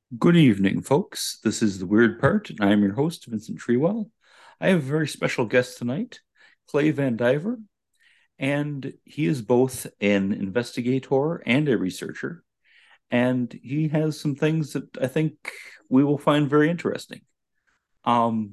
Good evening, folks. This is The Weird Part, and I am your host, Vincent Treewell. I have a very special guest tonight, Clay Van Diver, and he is both an investigator and a researcher, and he has some things that I think we will find very interesting. Um,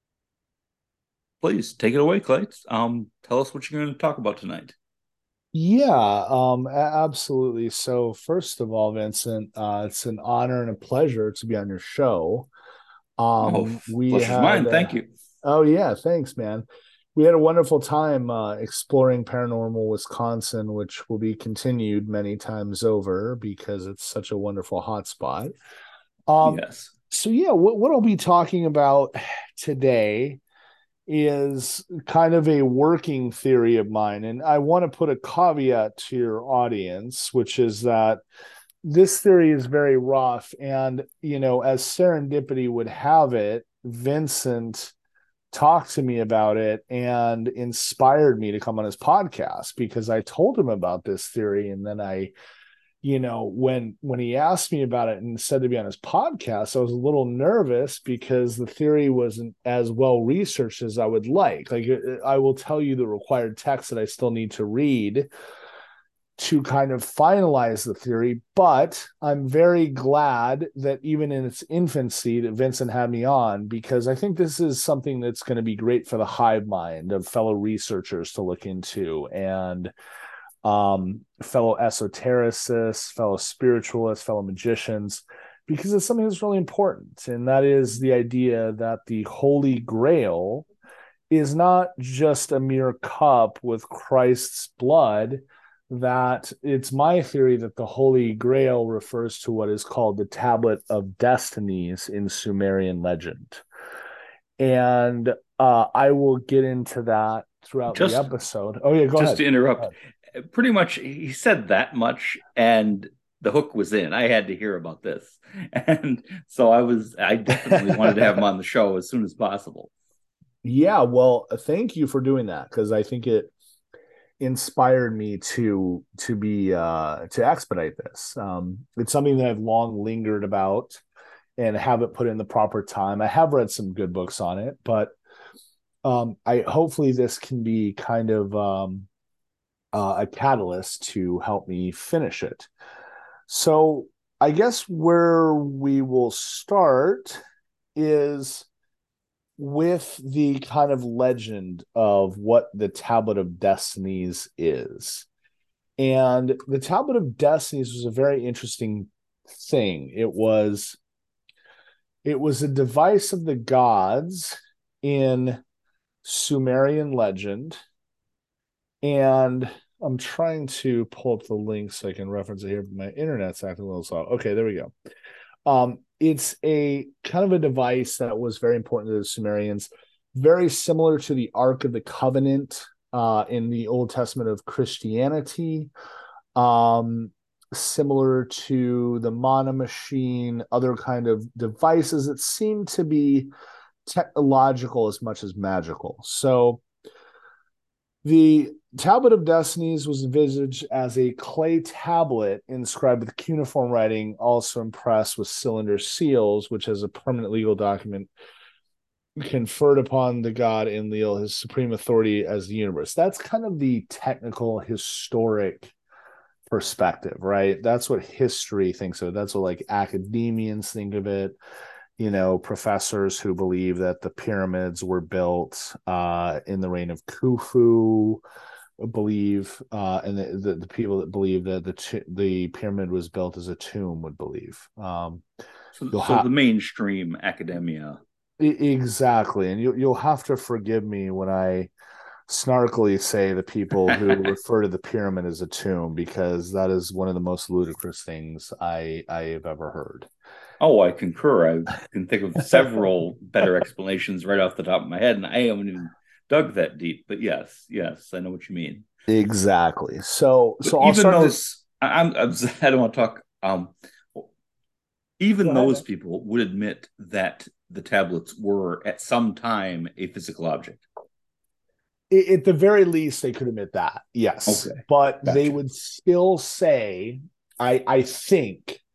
please take it away, Clay. Tell us what you're going to talk about tonight. Yeah, absolutely. So first of all, Vincent, it's an honor and a pleasure to be on your show. Oh, We pleasure's had, mine. Thank you. oh yeah, thanks, man. We had a wonderful time exploring paranormal Wisconsin, which will be continued many times over because it's such a wonderful hotspot. Um, Yes. so yeah, what I'll be talking about today is kind of a working theory of mine. And I want to put a caveat to your audience, which is that this theory is very rough. And, as serendipity would have it, Vincent talked to me about it and inspired me to come on his podcast because I told him about this theory. And then when he asked me about it and said to be on his podcast, I was a little nervous because the theory wasn't as well researched as I would like. Like, I will tell you the required text that I still need to read to kind of finalize the theory, but I'm very glad that even in its infancy that Vincent had me on, because I think this is something that's going to be great for the hive mind of fellow researchers to look into, and fellow esotericists, fellow spiritualists, fellow magicians, because it's something that's really important. And that is the idea that the Holy Grail is not just a mere cup with Christ's blood. That it's my theory that the Holy Grail refers to what is called the Tablet of Destinies in Sumerian legend. And I will get into that throughout the Just episode. Oh, yeah, go just ahead. to interrupt, pretty much he said that much and the hook was in. I had to hear about this. And so I definitely wanted to have him on the show as soon as possible. Yeah, well, thank you for doing that because I think it inspired me to expedite this. It's something that I've long lingered about and haven't put in the proper time. I have read some good books on it, but I hopefully this can be kind of a catalyst to help me finish it. So I guess where we will start is with the kind of legend of what the Tablet of Destinies is. And the Tablet of Destinies was a very interesting thing. It was a device of the gods in Sumerian legend, and I'm trying to pull up the link so I can reference it here, but my internet's acting a little slow. Okay, there we go. It's a kind of a device that was very important to the Sumerians, very similar to the Ark of the Covenant in the Old Testament of Christianity, um, similar to the Mana Machine, other kind of devices that seem to be technological as much as magical. So the Tablet of Destinies was envisaged as a clay tablet inscribed with cuneiform writing, also impressed with cylinder seals, which as a permanent legal document conferred upon the god Enlil his supreme authority as the universe. That's kind of the technical, historic perspective, right? That's what history thinks of. That's what like academians think of it. Professors who believe that the pyramids were built in the reign of Khufu believe, and the people that believe that the pyramid was built as a tomb would believe. You'll So have the mainstream academia. exactly, and you'll have to forgive me when I snarkily say the people who refer to the pyramid as a tomb because that is one of the most ludicrous things I have ever heard. Oh, I concur. I can think of several better explanations right off the top of my head, and I haven't even dug that deep. But yes, yes, I know what you mean. Exactly. So But so I'll even start to those, I don't want to talk. go Even those ahead. people would admit that the tablets were at some time a physical object. At the very least, they could admit that, yes, Okay, but they gotcha. would still say, I think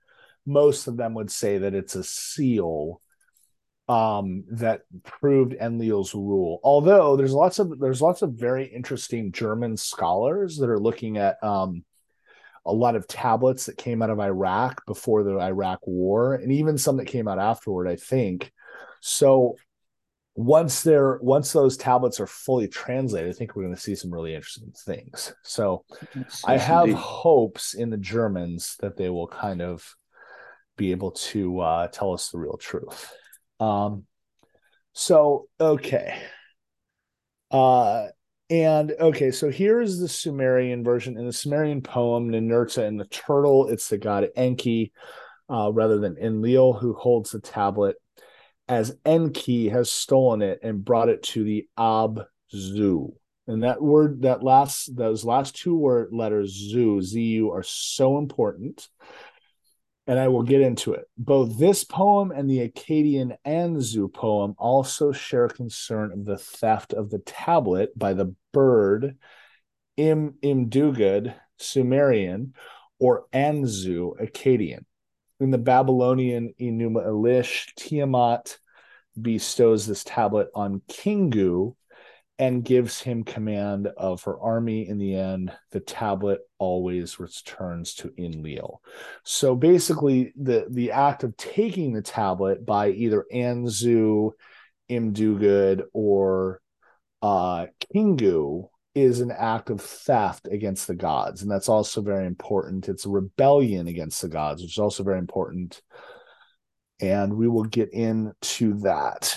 most of them would say that it's a seal that proved Enlil's rule. Although there's lots of very interesting German scholars that are looking at a lot of tablets that came out of Iraq before the Iraq War, and even some that came out afterward, I think. So once those tablets are fully translated, I think we're going to see some really interesting things. So Yes, I yes, have indeed. hopes in the Germans that they will kind of be able to tell us the real truth. Um, so okay. Uh and okay, so here is the Sumerian version. In the Sumerian poem, Ninurta and the turtle, it's the god Enki, rather than Enlil, who holds the tablet, as Enki has stolen it and brought it to the Abzu. And that word, those last two word letters, zu, are so important, and I will get into it. Both this poem and the Akkadian Anzu poem also share concern of the theft of the tablet by the bird Imdugud, Sumerian, or Anzu, Akkadian. In the Babylonian Enuma Elish, Tiamat bestows this tablet on Kingu and gives him command of her army. In the end, the tablet always returns to Enlil. So basically, the act of taking the tablet by either Anzu, Imdugud, or Kingu is an act of theft against the gods. And that's also very important. It's a rebellion against the gods, which is also very important. And we will get into that.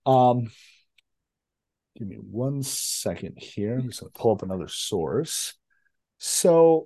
Give me 1 second here. I'm just going to pull up another source. So,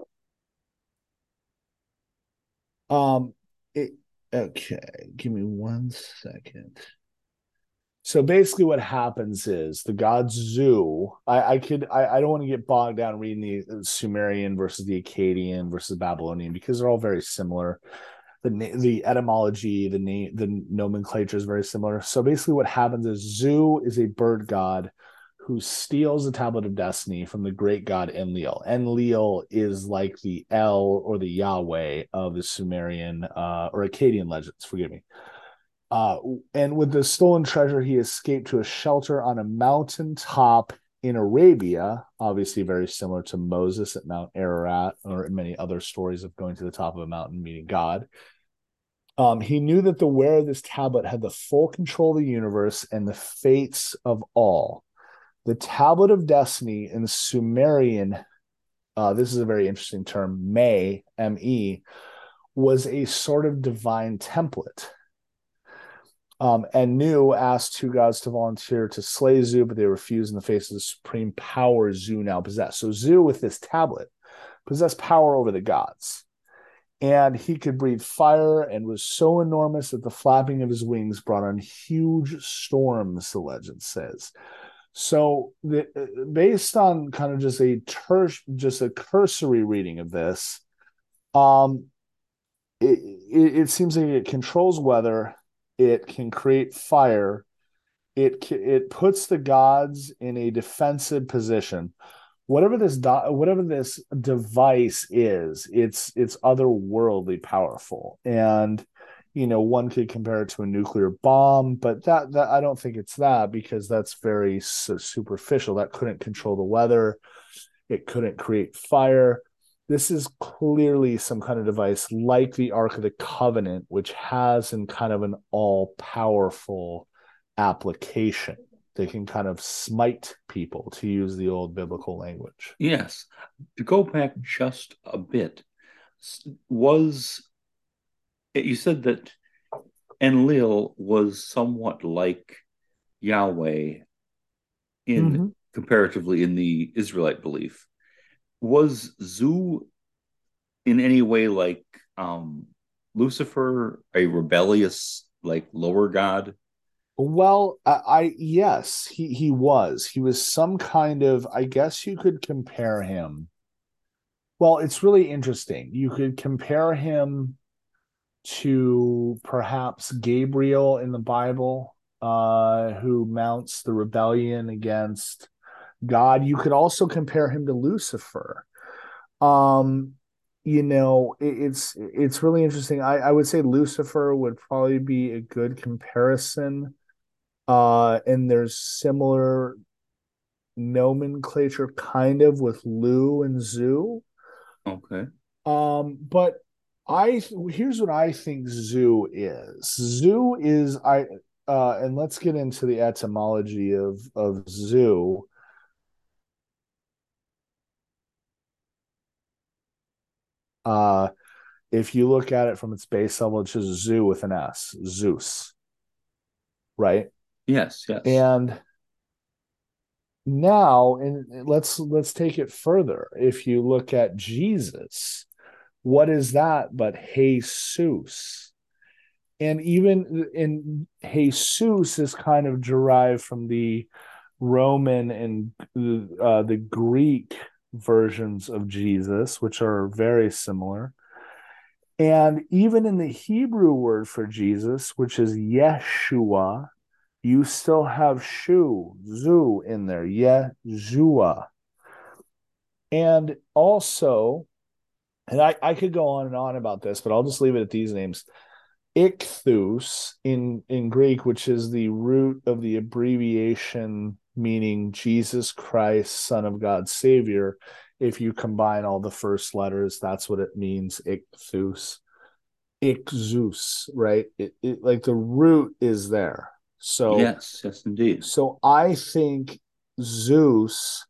um, it, okay, give me 1 second. So basically, what happens is the god Zu. I don't want to get bogged down reading the Sumerian versus the Akkadian versus Babylonian because they're all very similar. The etymology, the nomenclature is very similar. So basically, what happens is Zu is a bird god who steals the tablet of destiny from the great god Enlil. Enlil is like the El or the Yahweh of the Sumerian or Akkadian legends. Forgive me. Uh, and with the stolen treasure, he escaped to a shelter on a mountain top in Arabia, obviously very similar to Moses at Mount Ararat, or many other stories of going to the top of a mountain meeting God. He knew that the wearer of this tablet had the full control of the universe and the fates of all. The tablet of destiny in Sumerian, this is a very interesting term, Me, was a sort of divine template. And Nu asked two gods to volunteer to slay Zu, but they refused in the face of the supreme power Zu now possessed. So Zu, with this tablet, possessed power over the gods. And he could breathe fire and was so enormous that the flapping of his wings brought on huge storms, the legend says. So, based on kind of just a cursory reading of this, um, it seems like it controls weather, it can create fire, it puts the gods in a defensive position. Whatever this device is, it's otherworldly powerful, and one could compare it to a nuclear bomb, but that I don't think it's that, because that's very superficial. That couldn't control the weather, it couldn't create fire. This is clearly some kind of device like the Ark of the Covenant, which has in kind of an all-powerful application. They can kind of smite people, to use the old biblical language. Yes. To go back just a bit, was you said that Enlil was somewhat like Yahweh in Mm-hmm. comparatively in the Israelite belief. Was Zu in any way like Lucifer, a rebellious, like lower god? Well, yes, he was some kind of, I guess you could compare him. Well, it's really interesting. You could compare him to perhaps Gabriel in the Bible, who mounts the rebellion against God. You could also compare him to Lucifer. Um, it's really interesting. I would say Lucifer would probably be a good comparison. And there's similar nomenclature kind of with Lu and Zu. Okay. But I here's what I think Zu is. Zu is I and let's get into the etymology of Zu. Uh if you look at it from its base level, it's just Zu with an S, Zeus, right? Yes, yes. And now, and let's take it further. If you look at Jesus, what is that but Jesus? And even in Jesus is kind of derived from the Roman and the Greek versions of Jesus, which are very similar. And even in the Hebrew word for Jesus, which is Yeshua, you still have shu, zu in there, Yeshua. And also, and I could go on and on about this, but I'll just leave it at these names. Ichthus in Greek, which is the root of the abbreviation meaning Jesus Christ, Son of God, Savior. If you combine all the first letters, that's what it means. Ichthus, Ichzus, right? It like the root is there. So Yes, yes, indeed. so I think Zeus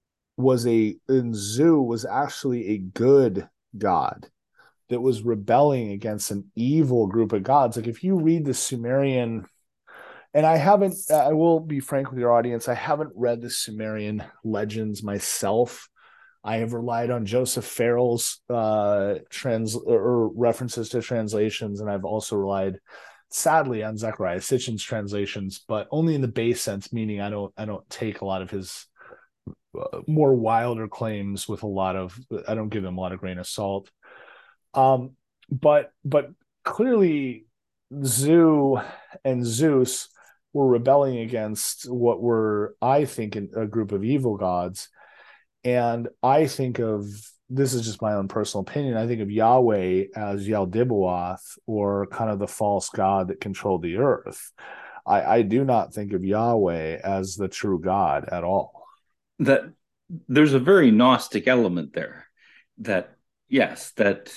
Zu was actually a good god that was rebelling against an evil group of gods. Like if you read the Sumerian, and I will be frank with your audience, I haven't read the Sumerian legends myself. I have relied on Joseph Farrell's trans or references to translations, and I've also relied, sadly, on Zechariah Sitchin's translations, but only in the base sense, meaning I don't take a lot of his more wilder claims with a lot of I don't give them a lot of grain of salt. Um, but clearly, Zu and Zeus were rebelling against what were, I think, a group of evil gods. And I think of this is just my own personal opinion. I think of Yahweh as Yaldibaoth, or kind of the false god that controlled the earth. I do not think of Yahweh as the true God at all. That there's a very Gnostic element there. That yes,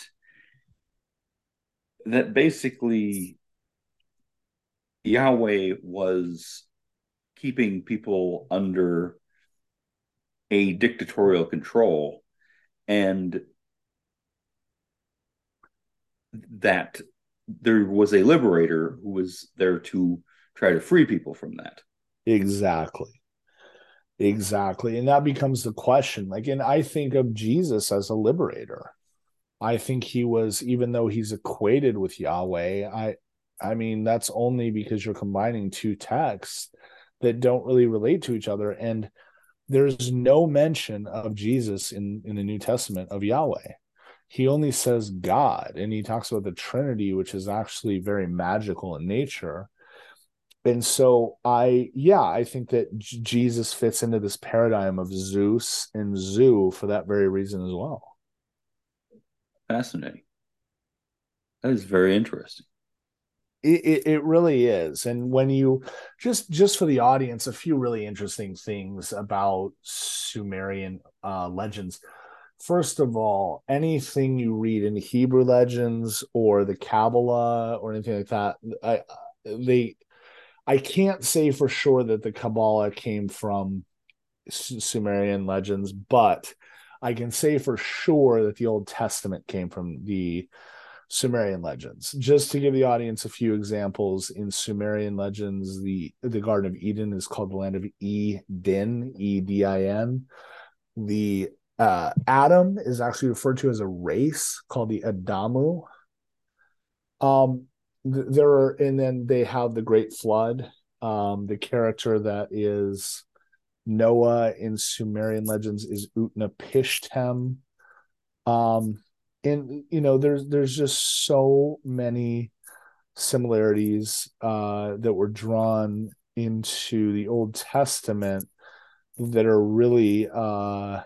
that basically Yahweh was keeping people under a dictatorial control, and that there was a liberator who was there to try to free people from that. Exactly. Exactly. And that becomes the question. Like, and I think of Jesus as a liberator. I think he was, even though he's equated with Yahweh, I mean, that's only because you're combining two texts that don't really relate to each other. And there's no mention of Jesus in the New Testament of Yahweh. He only says God, and he talks about the Trinity, which is actually very magical in nature. And so I think that Jesus fits into this paradigm of Zeus and Zu for that very reason as well. Fascinating. That is very interesting. It really is. And when you just for the audience, a few really interesting things about Sumerian legends. First of all, anything you read in the Hebrew legends or the Kabbalah or anything like that, they I can't say for sure that the Kabbalah came from Sumerian legends, but I can say for sure that the Old Testament came from the Sumerian legends. Just to give the audience a few examples, in Sumerian legends, the Garden of Eden is called the land of Eden, Edin. The Adam is actually referred to as a race called the Adamu. Um, there are, and then they have the Great Flood. The character that is Noah in Sumerian legends is Utnapishtim. Um, and there's just so many similarities that were drawn into the Old Testament that are really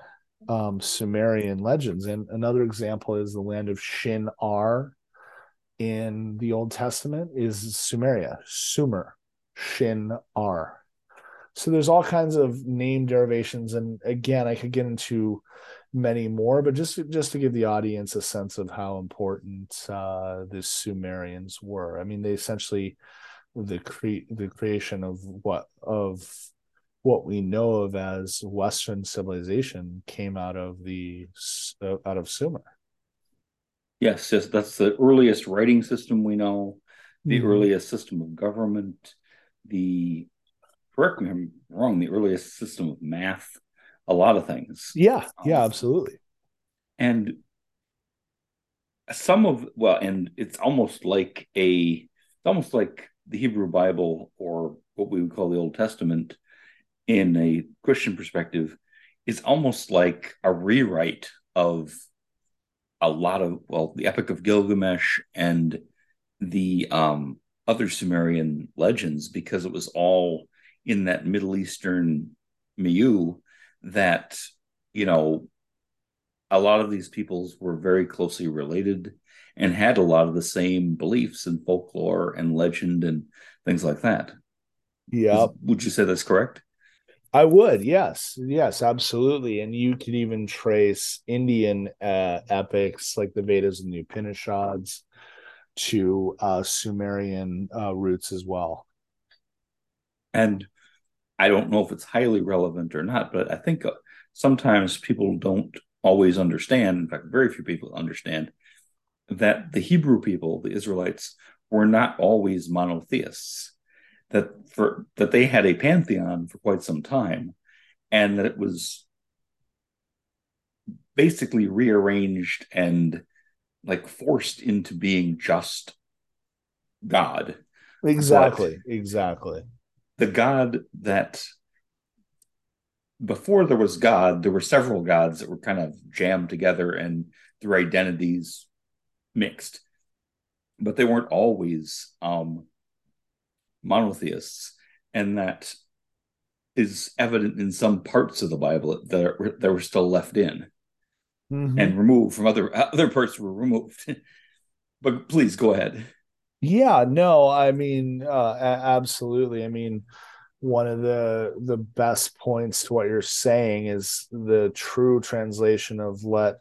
Sumerian legends. And another example is the land of Shinar in the Old Testament is Sumeria, Sumer, Shinar. So there's all kinds of name derivations, and again, I could get into many more, but just to give the audience a sense of how important the Sumerians were. I mean, they essentially the creation of what we know of as Western civilization came out of Sumer. Yes, yes, that's the earliest writing system we know, the Mm-hmm. earliest system of government, the, correct me if I'm wrong, the earliest system of math, a lot of things. Yeah, Um, yeah, absolutely. and some of, well, and it's almost like the Hebrew Bible, or what we would call the Old Testament in a Christian perspective, is almost like a rewrite of a lot of, well, the Epic of Gilgamesh and the other Sumerian legends, because it was all in that Middle Eastern milieu that, you know, a lot of these peoples were very closely related and had a lot of the same beliefs and folklore and legend and things like that. Yep. Would you say that's correct? I would, yes, yes, absolutely. And you could even trace Indian epics like the Vedas and the Upanishads to Sumerian roots as well. And I don't know if it's highly relevant or not, but I think sometimes people don't always understand. In fact, very few people understand that the Hebrew people, the Israelites, were not always monotheists. That they had a pantheon for quite some time, and that it was basically rearranged and like forced into being just God. But Exactly, exactly. the God that before there was God, there were several gods that were kind of jammed together and their identities mixed, but they weren't always monotheists, and that is evident in some parts of the Bible that were still left in Mm-hmm. and removed from other parts were removed. But please go ahead. Yeah, no, I mean, absolutely. I mean, one of the best points to what you're saying is the true translation of let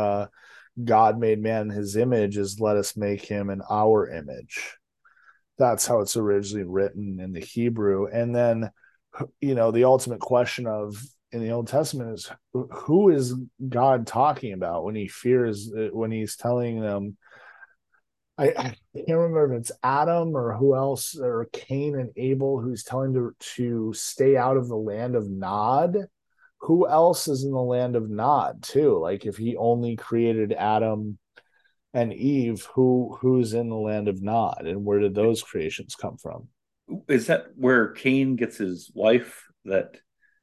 God made man in his image is let us make him in our image. That's how it's originally written in the Hebrew. And then, the ultimate question of in the Old Testament is who is God talking about when when he's telling them, I can't remember if it's Adam or who else, or Cain and Abel, who's telling to stay out of the land of Nod. Who else is in the land of Nod too? Like if he only created Adam and Eve, who's in the land of Nod, and where did those creations come from? Is that where Cain gets his wife? That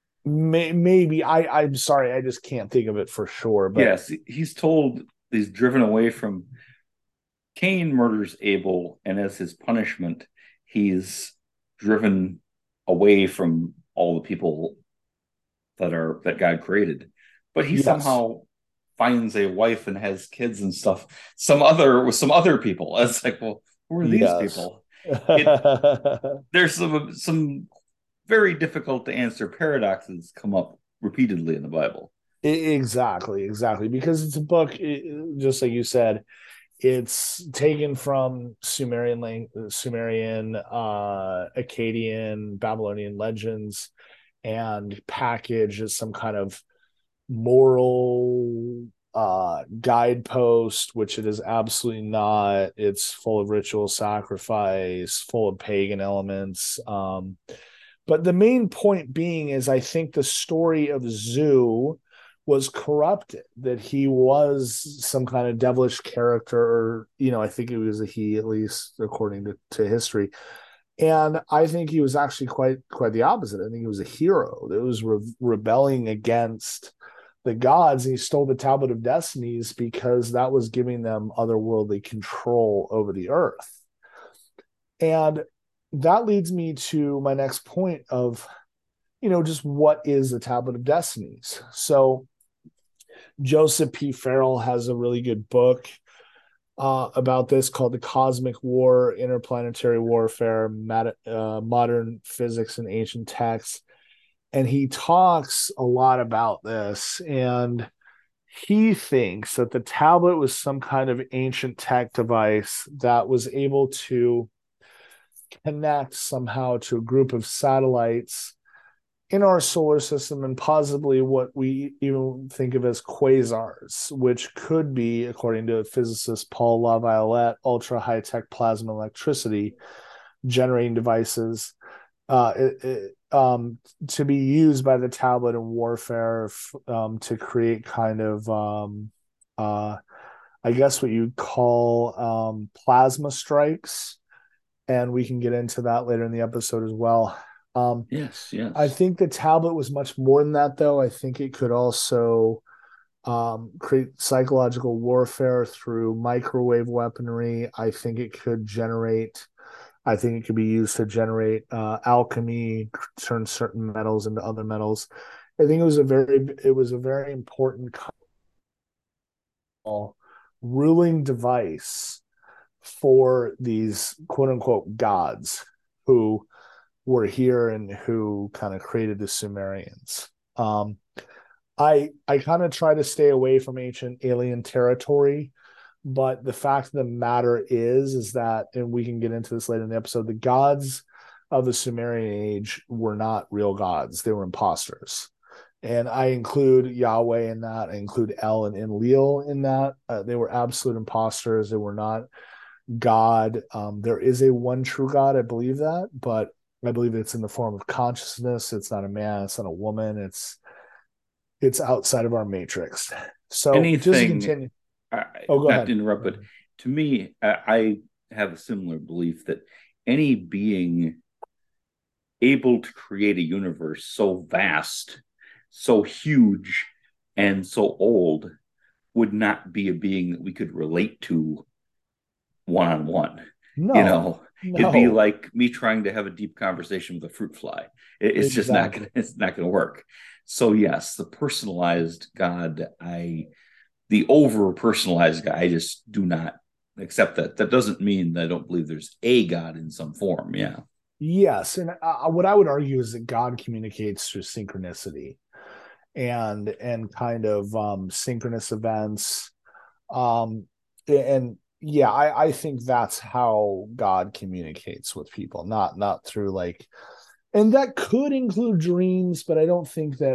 Maybe I'm sorry, I just can't think of it for sure. But yes, he's told he's driven away from Cain murders Abel, and as his punishment, he's driven away from all the people that God created. But he yes, somehow finds a wife and has kids and stuff. Some other people. It's like, well, who are these yes. people? It There's some very difficult to answer paradoxes come up repeatedly in the Bible. Exactly, exactly. Because it's a book, just like you said, it's taken from Sumerian, Akkadian, Babylonian legends, and packaged as some kind of moral guidepost, which it is absolutely not. It's full of ritual sacrifice, full of pagan elements. But the main point being is I think the story of Zu was corrupted, that he was some kind of devilish character, or, I think it was a he, at least according to history. And I think he was actually quite the opposite. I think he was a hero that was rebelling against the gods. And he stole the Tablet of Destinies because that was giving them otherworldly control over the earth. And that leads me to my next point of, just what is the Tablet of Destinies? So Joseph P. Farrell has a really good book about this called The Cosmic War, Interplanetary Warfare, Modern Physics and Ancient Texts. And he talks a lot about this. And he thinks that the tablet was some kind of ancient tech device that was able to connect somehow to a group of satellites in our solar system and possibly what we even think of as quasars, which could be, according to physicist Paul LaViolette, ultra high tech plasma electricity generating devices to be used by the tablet in warfare to create kind of, I guess, what you'd call plasma strikes. And we can get into that later in the episode as well. Yes, I yes. think the tablet was much more than that, though. I think it could also create psychological warfare through microwave weaponry. I think it could be used to generate alchemy, turn certain metals into other metals. I think it was a very important ruling device for these quote unquote gods who were here and who kind of created the Sumerians. I kind of try to stay away from ancient alien territory, but the fact of the matter is that, and we can get into this later in the episode, the gods of the Sumerian age were not real gods; they were imposters. And I include Yahweh in that. I include El and Enlil in that. They were absolute imposters. They were not God. There is a one true God. I believe that, but I believe it's in the form of consciousness. It's not a man. It's not a woman. It's outside of our matrix. So just to Anything, continue. Oh, go not to ahead. interrupt, but to me, I have a similar belief that any being able to create a universe so vast, so huge, and so old would not be a being that we could relate to one on one. You No, know, it'd be no, like me trying to have a deep conversation with a fruit fly. It's just not gonna, exactly. it's not gonna work. So yes, the personalized God, the over personalized God, I just do not accept that. That doesn't mean that I don't believe there's a God in some form. Yeah. Yes, and what I would argue is that God communicates through synchronicity and kind of synchronous events. Um, and yeah, I think that's how God communicates with people, not through like, and that could include dreams, but I don't think that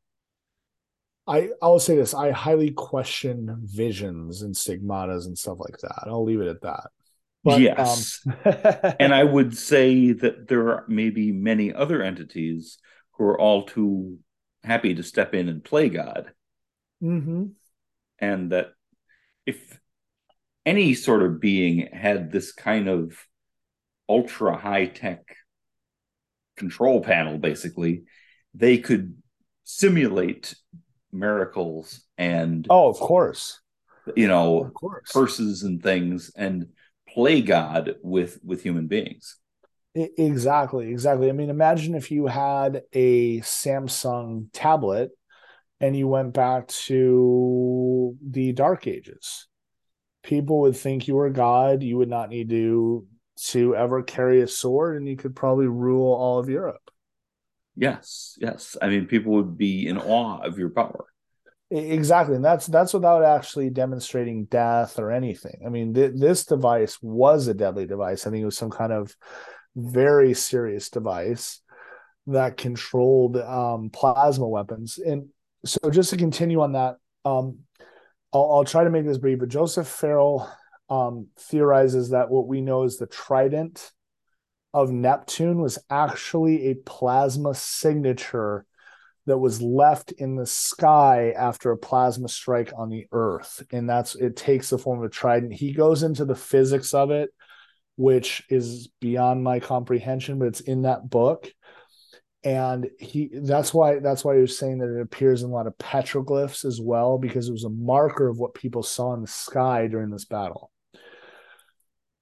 I'll say this, I highly question visions and stigmatas and stuff like that. I'll leave it at that. But Yes. And I would say that there are maybe many other entities who are all too happy to step in and play God. mm-hmm. And that if any sort of being had this kind of ultra high tech control panel, basically, they could simulate miracles and, Oh, of course. you Of know, course. curses and things and play God with human beings. Exactly. I mean, imagine if you had a Samsung tablet and you went back to the Dark Ages. People would think you were God. You would not need to ever carry a sword, and you could probably rule all of Europe. Yes, yes. I mean, people would be in awe of your power. Exactly, and that's without actually demonstrating death or anything. I mean, this device was a deadly device. I think it was some kind of very serious device that controlled plasma weapons. And so, just to continue on that, I'll try to make this brief. But Joseph Farrell theorizes that what we know as the trident of Neptune was actually a plasma signature that was left in the sky after a plasma strike on the Earth, and that's it takes the form of a trident. He goes into the physics of it, which is beyond my comprehension, but it's in that book. And he that's why he was saying that it appears in a lot of petroglyphs as well, because it was a marker of what people saw in the sky during this battle.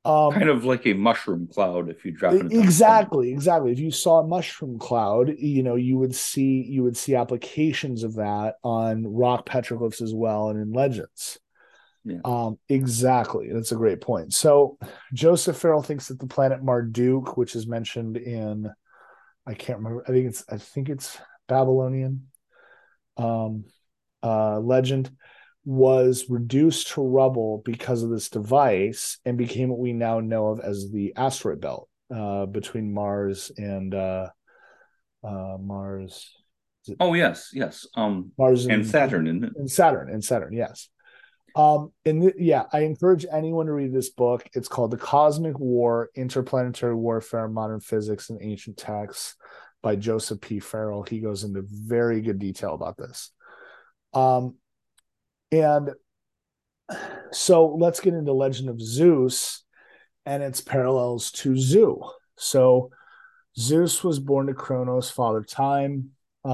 Um, Kind of like a mushroom cloud if you drop it on stone. exactly. If you saw a mushroom cloud, you would see applications of that on rock petroglyphs as well and in legends. Yeah. Exactly. That's a great point. So Joseph Farrell thinks that the planet Marduk, which is mentioned in, I can't remember, I think it's Babylonian um legend, was reduced to rubble because of this device and became what we now know of as the asteroid belt between Mars and Mars. Is it Oh yes, yes. Mars And and Saturn, isn't it? Saturn, yes. Yeah, I encourage anyone to read this book. It's called The Cosmic War, Interplanetary Warfare, Modern Physics, and Ancient Texts by Joseph P. Farrell. He goes into very good detail about this. Um, and so let's get into Legend of Zeus and its parallels to Zoo. So Zeus was born to Kronos, Father Time.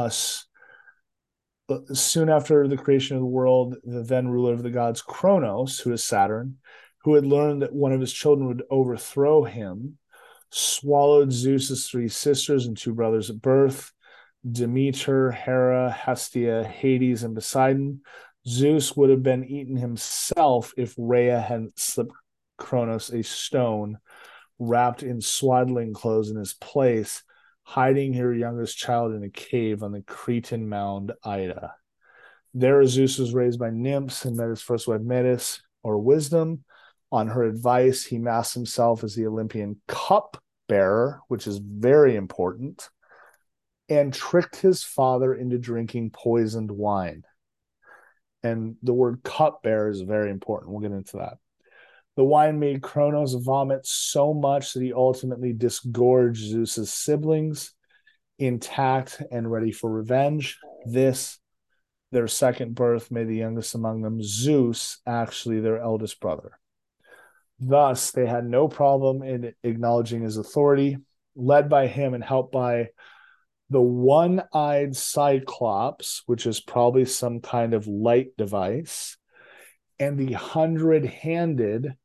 Soon after the creation of the world, the then ruler of the gods, Kronos, who is Saturn, who had learned that one of his children would overthrow him, swallowed Zeus's three sisters and two brothers at birth, Demeter, Hera, Hestia, Hades, and Poseidon. Zeus would have been eaten himself if Rhea hadn't slipped Kronos a stone wrapped in swaddling clothes in his place, hiding her youngest child in a cave on the Cretan mound Ida. There, Zeus was raised by nymphs and met his first wife Metis, or Wisdom. On her advice, he masked himself as the Olympian cup bearer, which is very important, and tricked his father into drinking poisoned wine. And the word cup bearer is very important. We'll get into that. The wine made Kronos vomit so much that he ultimately disgorged Zeus's siblings, intact and ready for revenge. This, their second birth, made the youngest among them Zeus, actually their eldest brother. Thus, they had no problem in acknowledging his authority, led by him and helped by the one-eyed Cyclops, which is probably some kind of light device, and the hundred-handed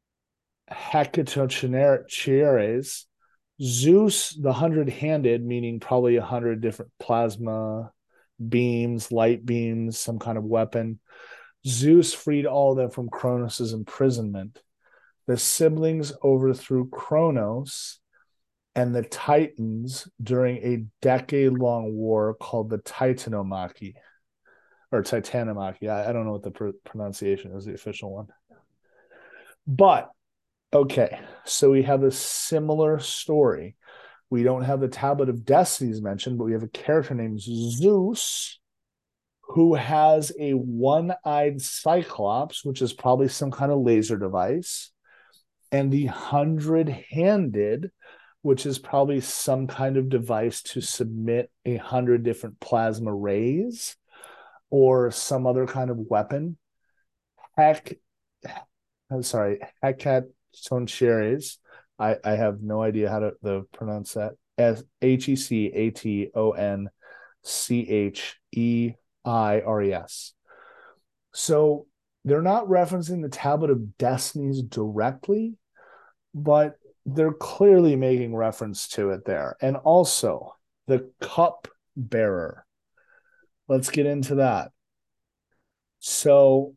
Hecatochieres. Zeus, the hundred-handed, meaning probably 100 different plasma beams, light beams, some kind of weapon. Zeus freed all of them from Kronos' imprisonment. The siblings overthrew Kronos and the Titans during a decade-long war called the Titanomachy or Titanomachy. I don't know what the pronunciation is, the official one. But okay, so we have a similar story. We don't have the Tablet of Destinies mentioned, but we have a character named Zeus who has a one-eyed Cyclops, which is probably some kind of laser device, and the hundred-handed, which is probably some kind of device to submit 100 different plasma rays or some other kind of weapon. Heck, I'm sorry, Hecatoncheires. I have no idea how to pronounce that. Hecatoncheires. So they're not referencing the Tablet of Destinies directly, but they're clearly making reference to it there. And also the cup bearer. Let's get into that. So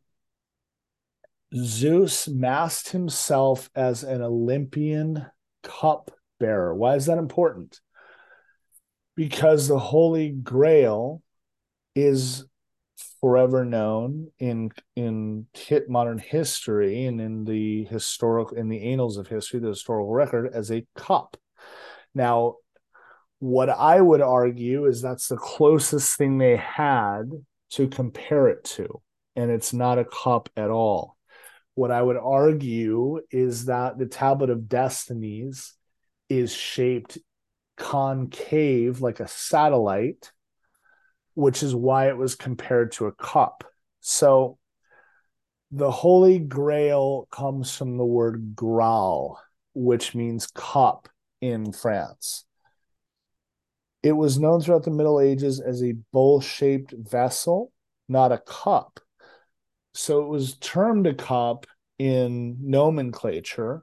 Zeus masked himself as an Olympian cup bearer. Why is that important? Because the Holy Grail is forever known in modern history and in the annals of history, the historical record, as a cup. Now, what I would argue is that's the closest thing they had to compare it to, and it's not a cup at all. What I would argue is that the Tablet of Destinies is shaped concave like a satellite, which is why it was compared to a cup. So the Holy Grail comes from the word Graal, which means cup in France. It was known throughout the Middle Ages as a bowl shaped vessel, not a cup. So it was termed a cup in nomenclature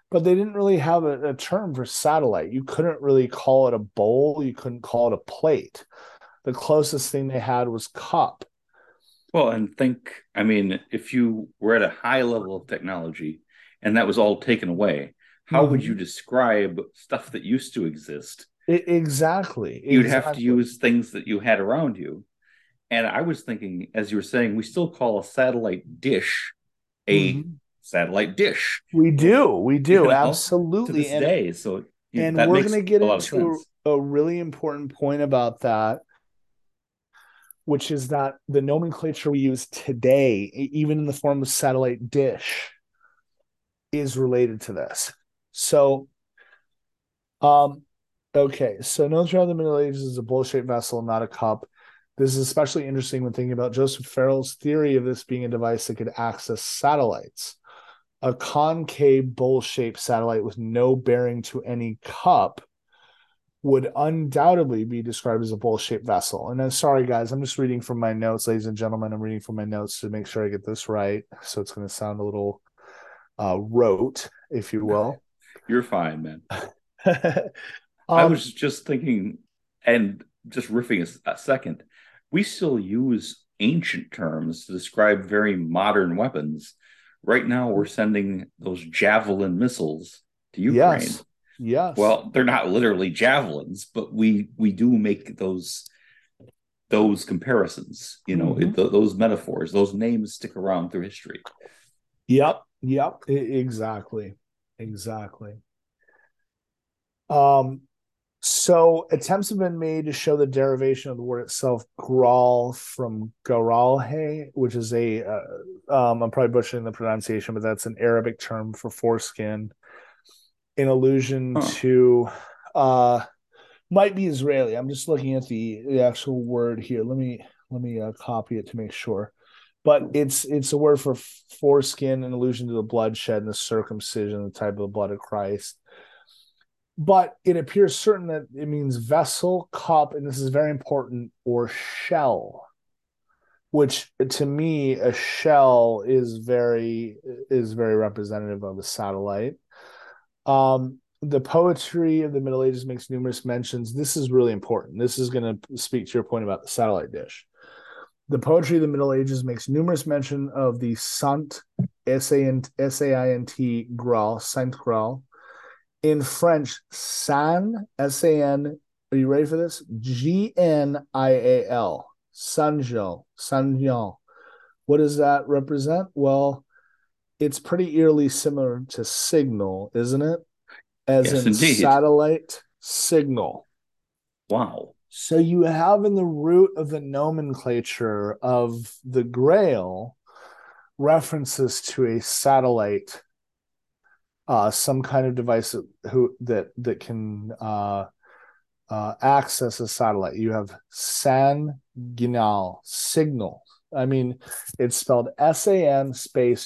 but they didn't really have a term for satellite. You couldn't really call it a bowl. You couldn't call it a plate. The closest thing they had was cup. Well, and think, I mean, if you were at a high level of technology and that was all taken away, how would you Mm-hmm. describe stuff that used to exist? Exactly, You'd have to exactly. use things that you had around you. And I was thinking, as you were saying, we still call a satellite dish a Mm-hmm. satellite dish, We you do, know, to absolutely, this day. So and that we're makes gonna get a lot of into sense. a really important point about that, which is that the nomenclature we use today, even in the form of satellite dish, is related to this. So, um, okay, so known throughout the Middle Ages as a bowl-shaped vessel, not a cup. This is especially interesting when thinking about Joseph Farrell's theory of this being a device that could access satellites. A concave bowl-shaped satellite with no bearing to any cup would undoubtedly be described as a bowl-shaped vessel. And I'm sorry, guys, I'm just reading from my notes, ladies and gentlemen. I'm reading from my notes to make sure I get this right. So it's going to sound a little rote, if you will. You're fine, man. I um, was just thinking, and just riffing a second, we still use ancient terms to describe very modern weapons. Right now, we're sending those javelin missiles to Ukraine. yes, yes. Well, they're not literally javelins, but we do make those comparisons. Mm-hmm. Those metaphors, those names stick around through history. Yep, yep, exactly, exactly. Um, So attempts have been made to show the derivation of the word itself, graal, from garalhe, which is I'm probably butchering the pronunciation, but that's an Arabic term for foreskin, in allusion Huh. to, uh, might be Israeli. I'm just looking at the actual word here. Let me copy it to make sure. But it's a word for foreskin, in allusion to the bloodshed and the circumcision, the type of the blood of Christ. But it appears certain that it means vessel, cup, and this is very important, or shell. Which to me, a shell is very representative of a satellite. The poetry of the Middle Ages makes numerous mentions. This is really important. This is going to speak to your point about the satellite dish. The poetry of the Middle Ages makes numerous mention of the Sant, Saint Graal, Saint Graal, in French, San, S-A-N, are you ready for this? Gnial, Sanjal, Sanjal. What does that represent? Well, it's pretty eerily similar to signal, isn't it? As Yes, in indeed. satellite signal. Wow. So you have in the root of the nomenclature of the Grail references to a satellite, some kind of device that can access a satellite. You have Sanginal, signal. I mean, it's spelled S-A-N space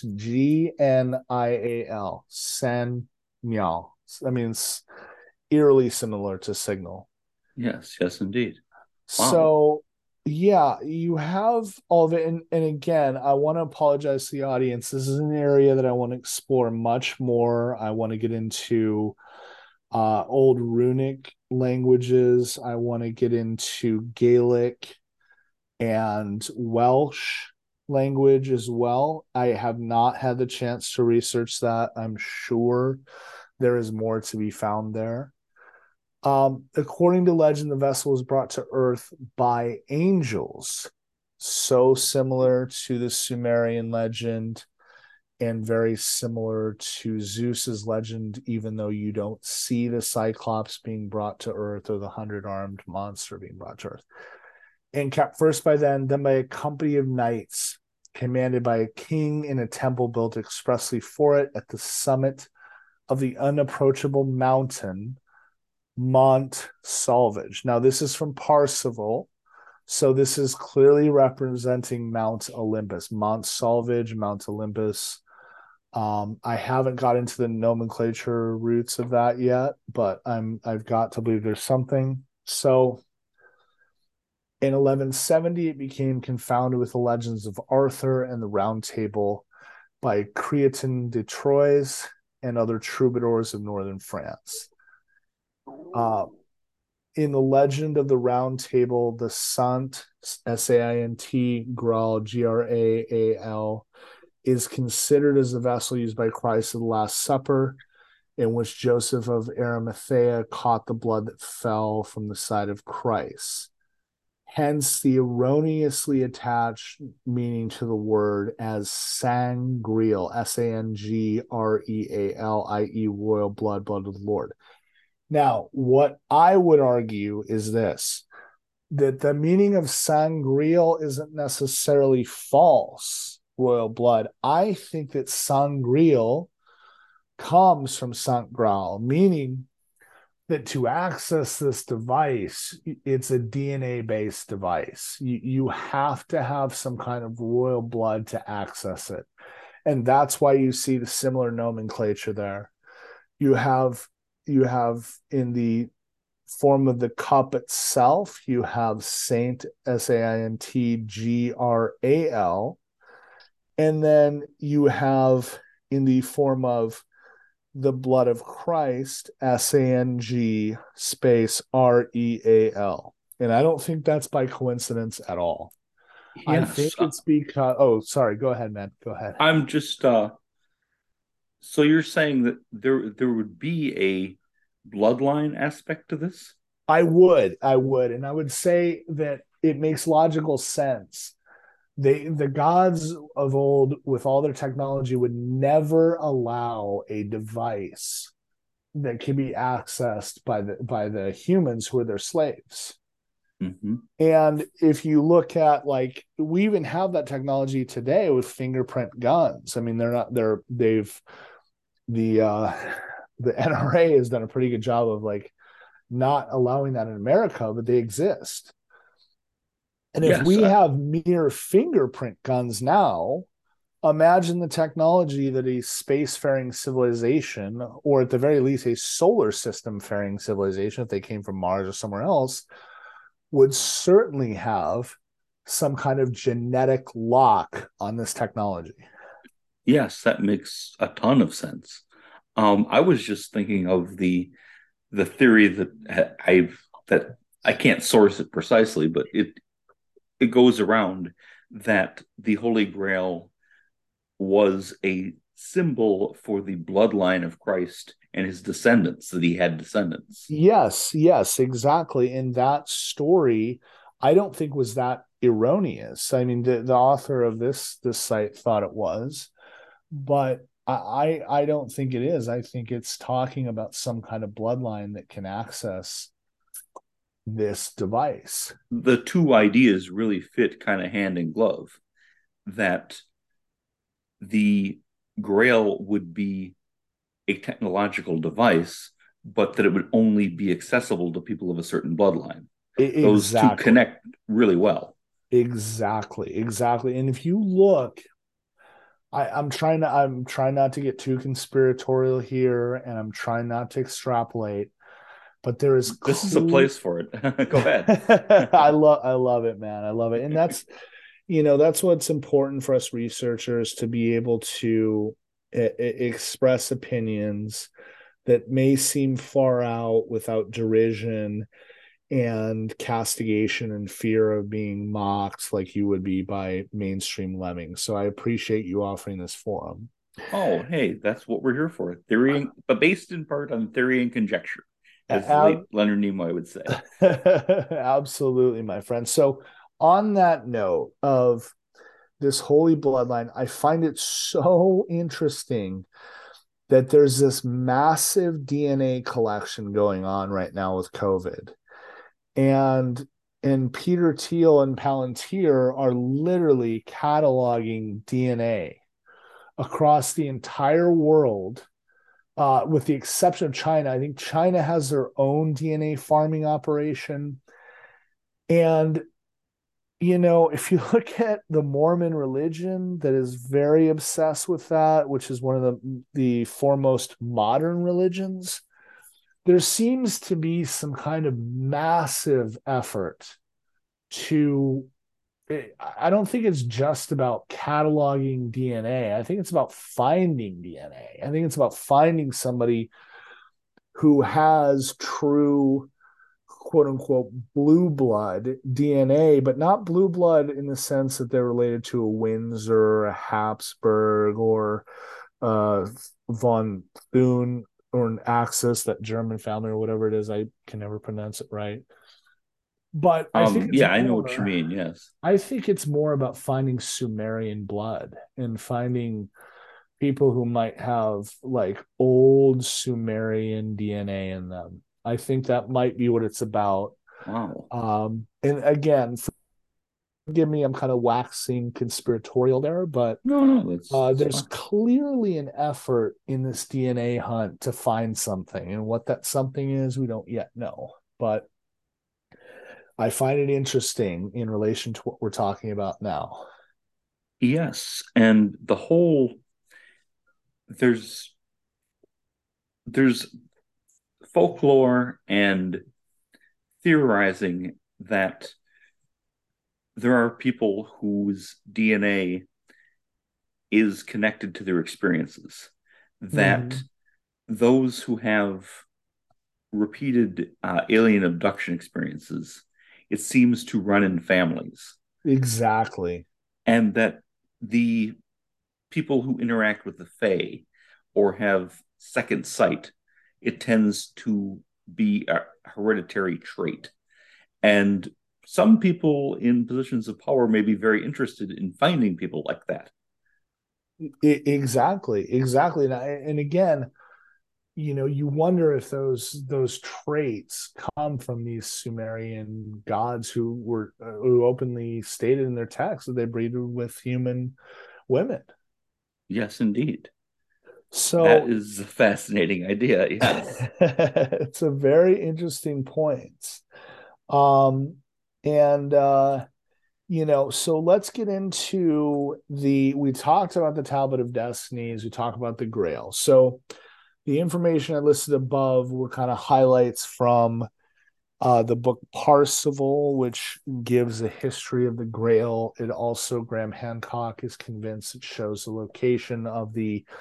Gnial, Sanyal. I mean, it's eerily similar to signal. Yes, yes, indeed. Wow. So, yeah, you have all of it. And again, I want to apologize to the audience. This is an area that I want to explore much more. I want to get into old runic languages. I want to get into Gaelic and Welsh language as well. I have not had the chance to research that. I'm sure there is more to be found there. According to legend, the vessel was brought to Earth by angels, so similar to the Sumerian legend and very similar to Zeus's legend, even though you don't see the Cyclops being brought to Earth or the 100-armed monster being brought to Earth. And kept first by then by a company of knights, commanded by a king in a temple built expressly for it at the summit of the unapproachable mountain, Mont Salvage. Now, this is from Parsifal. So this is clearly representing Mount Olympus, Mont Salvage, Mount Olympus. I haven't got into the nomenclature roots of that yet, but I've got to believe there's something. So in 1170, it became confounded with the legends of Arthur and the Round Table by Creatin de Troyes. and other troubadours of northern France. In the legend of the Round Table, the Sant, S-A-I-N-T, Graal, Graal, is considered as the vessel used by Christ at the Last Supper, in which Joseph of Arimathea caught the blood that fell from the side of Christ. Hence the erroneously attached meaning to the word as sangreal, S-A-N-G-R-E-A-L, i.e. royal blood, blood of the Lord. Now, what I would argue is this, that the meaning of sangreal isn't necessarily false, royal blood. I think that sangreal comes from Sant Graal, meaning that to access this device, it's a DNA-based device. You have to have some kind of royal blood to access it. And that's why you see the similar nomenclature there. You have in the form of the cup itself, you have Saint, Santgral, and then you have in the form of the blood of Christ, S-A-N-G space R-E-A-L. And I don't think that's by coincidence at all. I think Yes. it's because, oh, sorry, go ahead, man. Go ahead. I'm just so you're saying that there would be a bloodline aspect to this? I would. And I would say that it makes logical sense. The gods of old, with all their technology, would never allow a device that can be accessed by the humans who are their slaves. Mm-hmm. And if you look at, like, we even have that technology today with fingerprint guns. I mean, the NRA has done a pretty good job of like not allowing that in America, but they exist. And if Yes. we have mere fingerprint guns now, imagine the technology that a spacefaring civilization, or at the very least a solar system faring civilization, if they came from Mars or somewhere else, would certainly have some kind of genetic lock on this technology. Yes, that makes a ton of sense. I was just thinking of the theory that I can't source it precisely, but it goes around that the Holy Grail was a symbol for the bloodline of Christ and his descendants, that he had descendants. Yes, exactly. And that story, I don't think was that erroneous. I mean, the author of this site thought it was, but I don't think it is. I think it's talking about some kind of bloodline that can access this device. The two ideas really fit kind of hand in glove, that the Grail would be a technological device, but that it would only be accessible to people of a certain bloodline. Those two Exactly. connect really well. Exactly. And if you look, I'm trying not to get too conspiratorial here, and I'm trying not to extrapolate, but there is This is a place for it. Go ahead. I love it, man. I love it. And that's, that's what's important for us researchers, to be able to express opinions that may seem far out without derision and castigation and fear of being mocked like you would be by mainstream lemmings. So I appreciate you offering this forum. Oh, hey, that's what we're here for. Theory, but based in part on theory and conjecture, as the late Ab- Leonard Nimoy would say. Absolutely, my friend. So, on that note of this holy bloodline, I find it so interesting that there's this massive DNA collection going on right now with COVID. And Peter Thiel and Palantir are literally cataloging DNA across the entire world, with the exception of China. I think China has their own DNA farming operation. And, if you look at the Mormon religion, that is very obsessed with that, which is one of the foremost modern religions, there seems to be some kind of massive effort to I don't think it's just about cataloging DNA. I think it's about finding DNA. I think it's about finding somebody who has true quote unquote blue blood DNA, but not blue blood in the sense that they're related to a Windsor, a Habsburg, or uh, von Thun, or an Axis, that German family or whatever it is. I can never pronounce it right. But I think it's Yeah, I know what you more. mean. Yes. I think it's more about finding Sumerian blood and finding people who might have like old Sumerian DNA in them. I think that might be what it's about. Wow. And again, forgive me, I'm kind of waxing conspiratorial there, but No, no, that's there's fine. clearly an effort in this DNA hunt to find something. And what that something is, we don't yet know. But I find it interesting in relation to what we're talking about now. Yes, and the whole there's there's folklore and theorizing that there are people whose DNA is connected to their experiences, that Mm-hmm. those who have repeated alien abduction experiences, it seems to run in families, Exactly. and that the people who interact with the Fae or have second sight, it tends to be a hereditary trait. And some people in positions of power may be very interested in finding people like that. Exactly. And again, you wonder if those traits come from these Sumerian gods who openly stated in their texts that they breeded with human women. Yes, indeed. That So is a fascinating idea. Yes. it's a very interesting point. Um, and so let's get into we talked about the Tablet of Destinies, we talked about the Grail. So the information I listed above were kind of highlights from the book Parsifal, which gives a history of the Grail. It also, Graham Hancock is convinced it shows the location of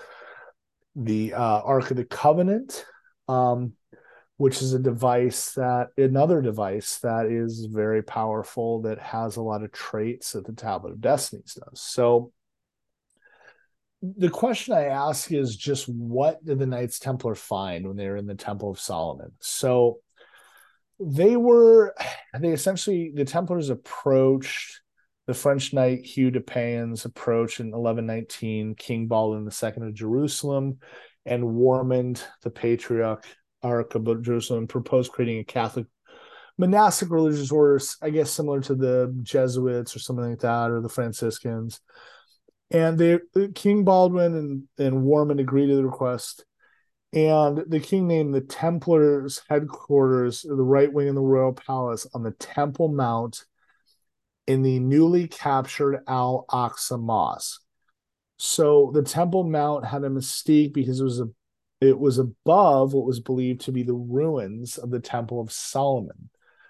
the Ark of the Covenant, um, which is another device that is very powerful, that has a lot of traits that the Tablet of Destinies does. So the question I ask is just, what did the Knights Templar find when they were in the Temple of Solomon? So they were, they essentially, the Templars approached the French knight Hugh de Payens approach in 1119, King Baldwin II of Jerusalem, and Warmond, the patriarch of Jerusalem, proposed creating a Catholic monastic religious order, I guess similar to the Jesuits or something like that, or the Franciscans. And King Baldwin and Warmond agreed to the request. And the king named the Templars' headquarters, the right wing in the royal palace, on the Temple Mount in the newly captured Al Aqsa Mosque. So the Temple Mount had a mystique because it was above what was believed to be the ruins of the Temple of Solomon.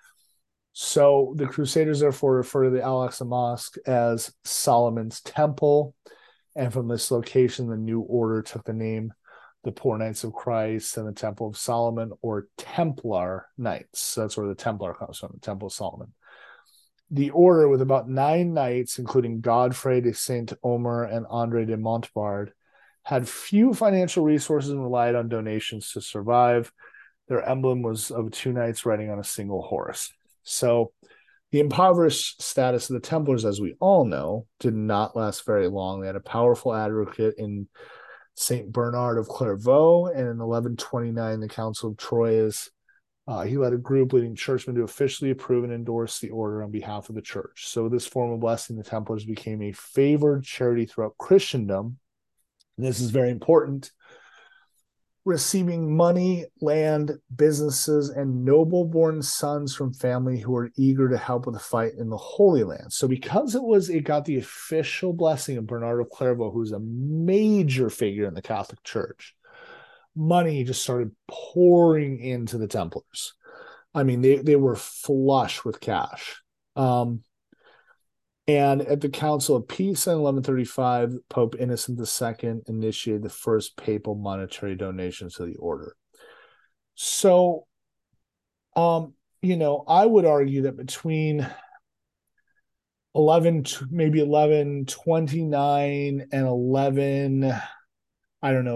So the Crusaders therefore refer to the Al Aqsa Mosque as Solomon's Temple. And from this location, the new order took the name the Poor Knights of Christ and the Temple of Solomon, or Templar Knights. So that's where the Templar comes from, the Temple of Solomon. The order, with about 9 knights, including Godfrey de Saint Omer and Andre de Montbard, had few financial resources and relied on donations to survive. Their emblem was of 2 knights riding on a single horse. So the impoverished status of the Templars, as we all know, did not last very long. They had a powerful advocate in Saint Bernard of Clairvaux, and in 1129, the Council of Troyes, he led a group leading churchmen to officially approve and endorse the order on behalf of the church. So this form of blessing, the Templars became a favored charity throughout Christendom. And this is very important, receiving money, land, businesses, and noble born sons from family who were eager to help with the fight in the Holy Land. So because it got the official blessing of Bernard of Clairvaux, who's a major figure in the Catholic Church, money just started pouring into the Templars. I mean, they were flush with cash. Um, And at the Council of Peace in 1135, Pope Innocent II initiated the first papal monetary donations to the order. So, I would argue that between 11, maybe 1129 and 11, I don't know,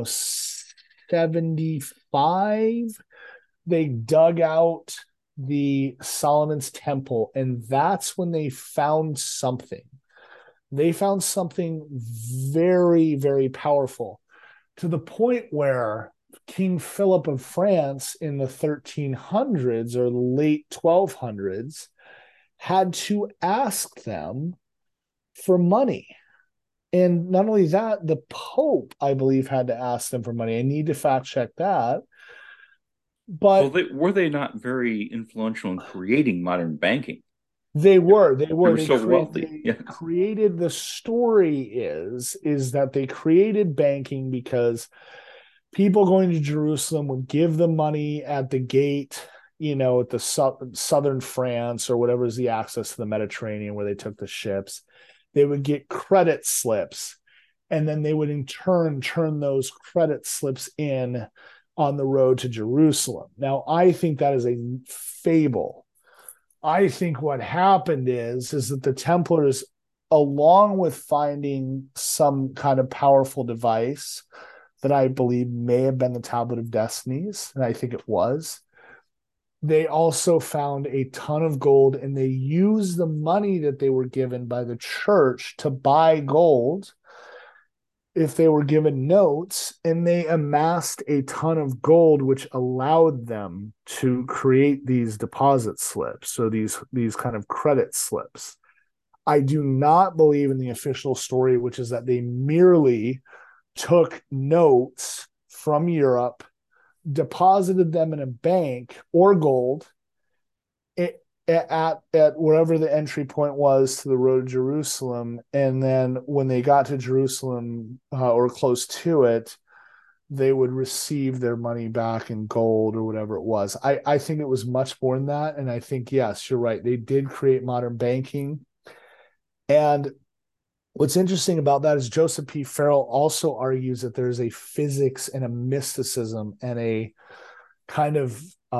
75, they dug out the Solomon's Temple, and that's when they found something. They found something very, very powerful, to the point where King Philip of France in the 1300s or the late 1200s had to ask them for money. And not only that, the Pope, I believe, had to ask them for money. I need to fact check that. Well, But were they not very influential in creating modern banking? they They were, they they were, were so wealthy. they Yeah. created, the story is that they created banking because people going to Jerusalem would give them money at the gate, at the southern France or whatever is the access to the Mediterranean where they took the ships. They would get credit slips, and then they would in turn those credit slips in on the road to Jerusalem. Now, I think that is a fable. I think what happened is that the Templars, along with finding some kind of powerful device that I believe may have been the Tablet of Destinies, and I think it was, they also found a ton of gold, and they used the money that they were given by the church to buy gold if they were given notes, and they amassed a ton of gold, which allowed them to create these deposit slips. So these kind of credit slips. I do not believe in the official story, which is that they merely took notes from Europe, deposited them in a bank or gold at wherever the entry point was to the road to Jerusalem, and then when they got to Jerusalem or close to it, they would receive their money back in gold or whatever it was. I think it was much more than that, and I think yes, you're right. They did create modern banking, and what's interesting about that is Joseph P. Farrell also argues that there's a physics and a mysticism and a kind of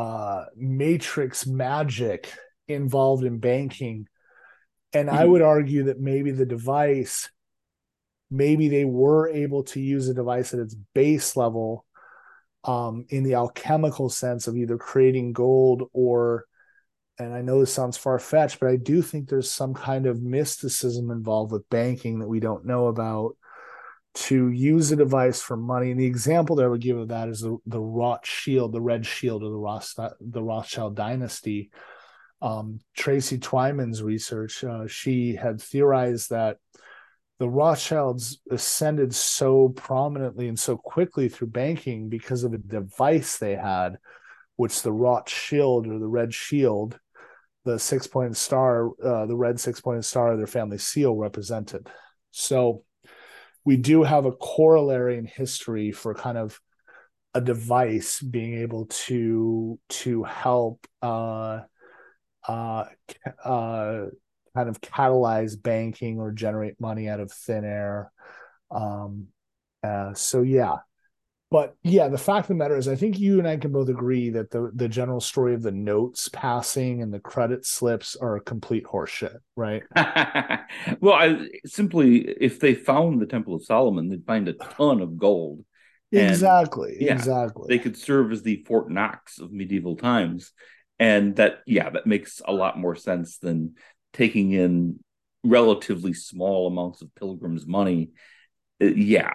matrix magic involved in banking. And I Mhm. would argue that maybe the device, maybe they were able to use a device at its base level, in the alchemical sense of either creating gold or, and I know this sounds far fetched, but I do think there's some kind of mysticism involved with banking that we don't know about, to use a device for money. And the example that I would give of that is the Rothschild, the Red Shield, or the Rothschild dynasty. Tracy Twyman's research, she had theorized that the Rothschilds ascended so prominently and so quickly through banking because of a device they had, which the Rothschild or the Red Shield, the 6-pointed star, the red 6-pointed star of their family seal represented. So we do have a corollary in history for kind of a device being able to help uh, uh, kind of catalyze banking or generate money out of thin air. Um, so yeah, but yeah, the fact of the matter is, I think you and I can both agree that the general story of the notes passing and the credit slips are a complete horseshit, right? Well, simply if they found the Temple of Solomon, they'd find a ton of gold, and Exactly, yeah, exactly. they could serve as the Fort Knox of medieval times, and that makes a lot more sense than taking in relatively small amounts of pilgrims' money. Yeah,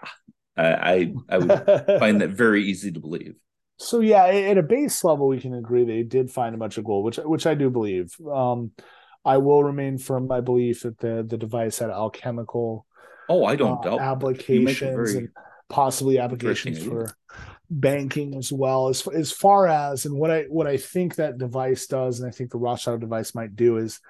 I would find that very easy to believe. So yeah, at a base level, we can agree they did find a bunch of gold, which I do believe. I will remain firm my belief that the device had alchemical Oh, I don't doubt that. You make a applications and very possibly interesting applications idea. for banking as well. As far as, and what I think that device does, and I think the Rothschild device might do, is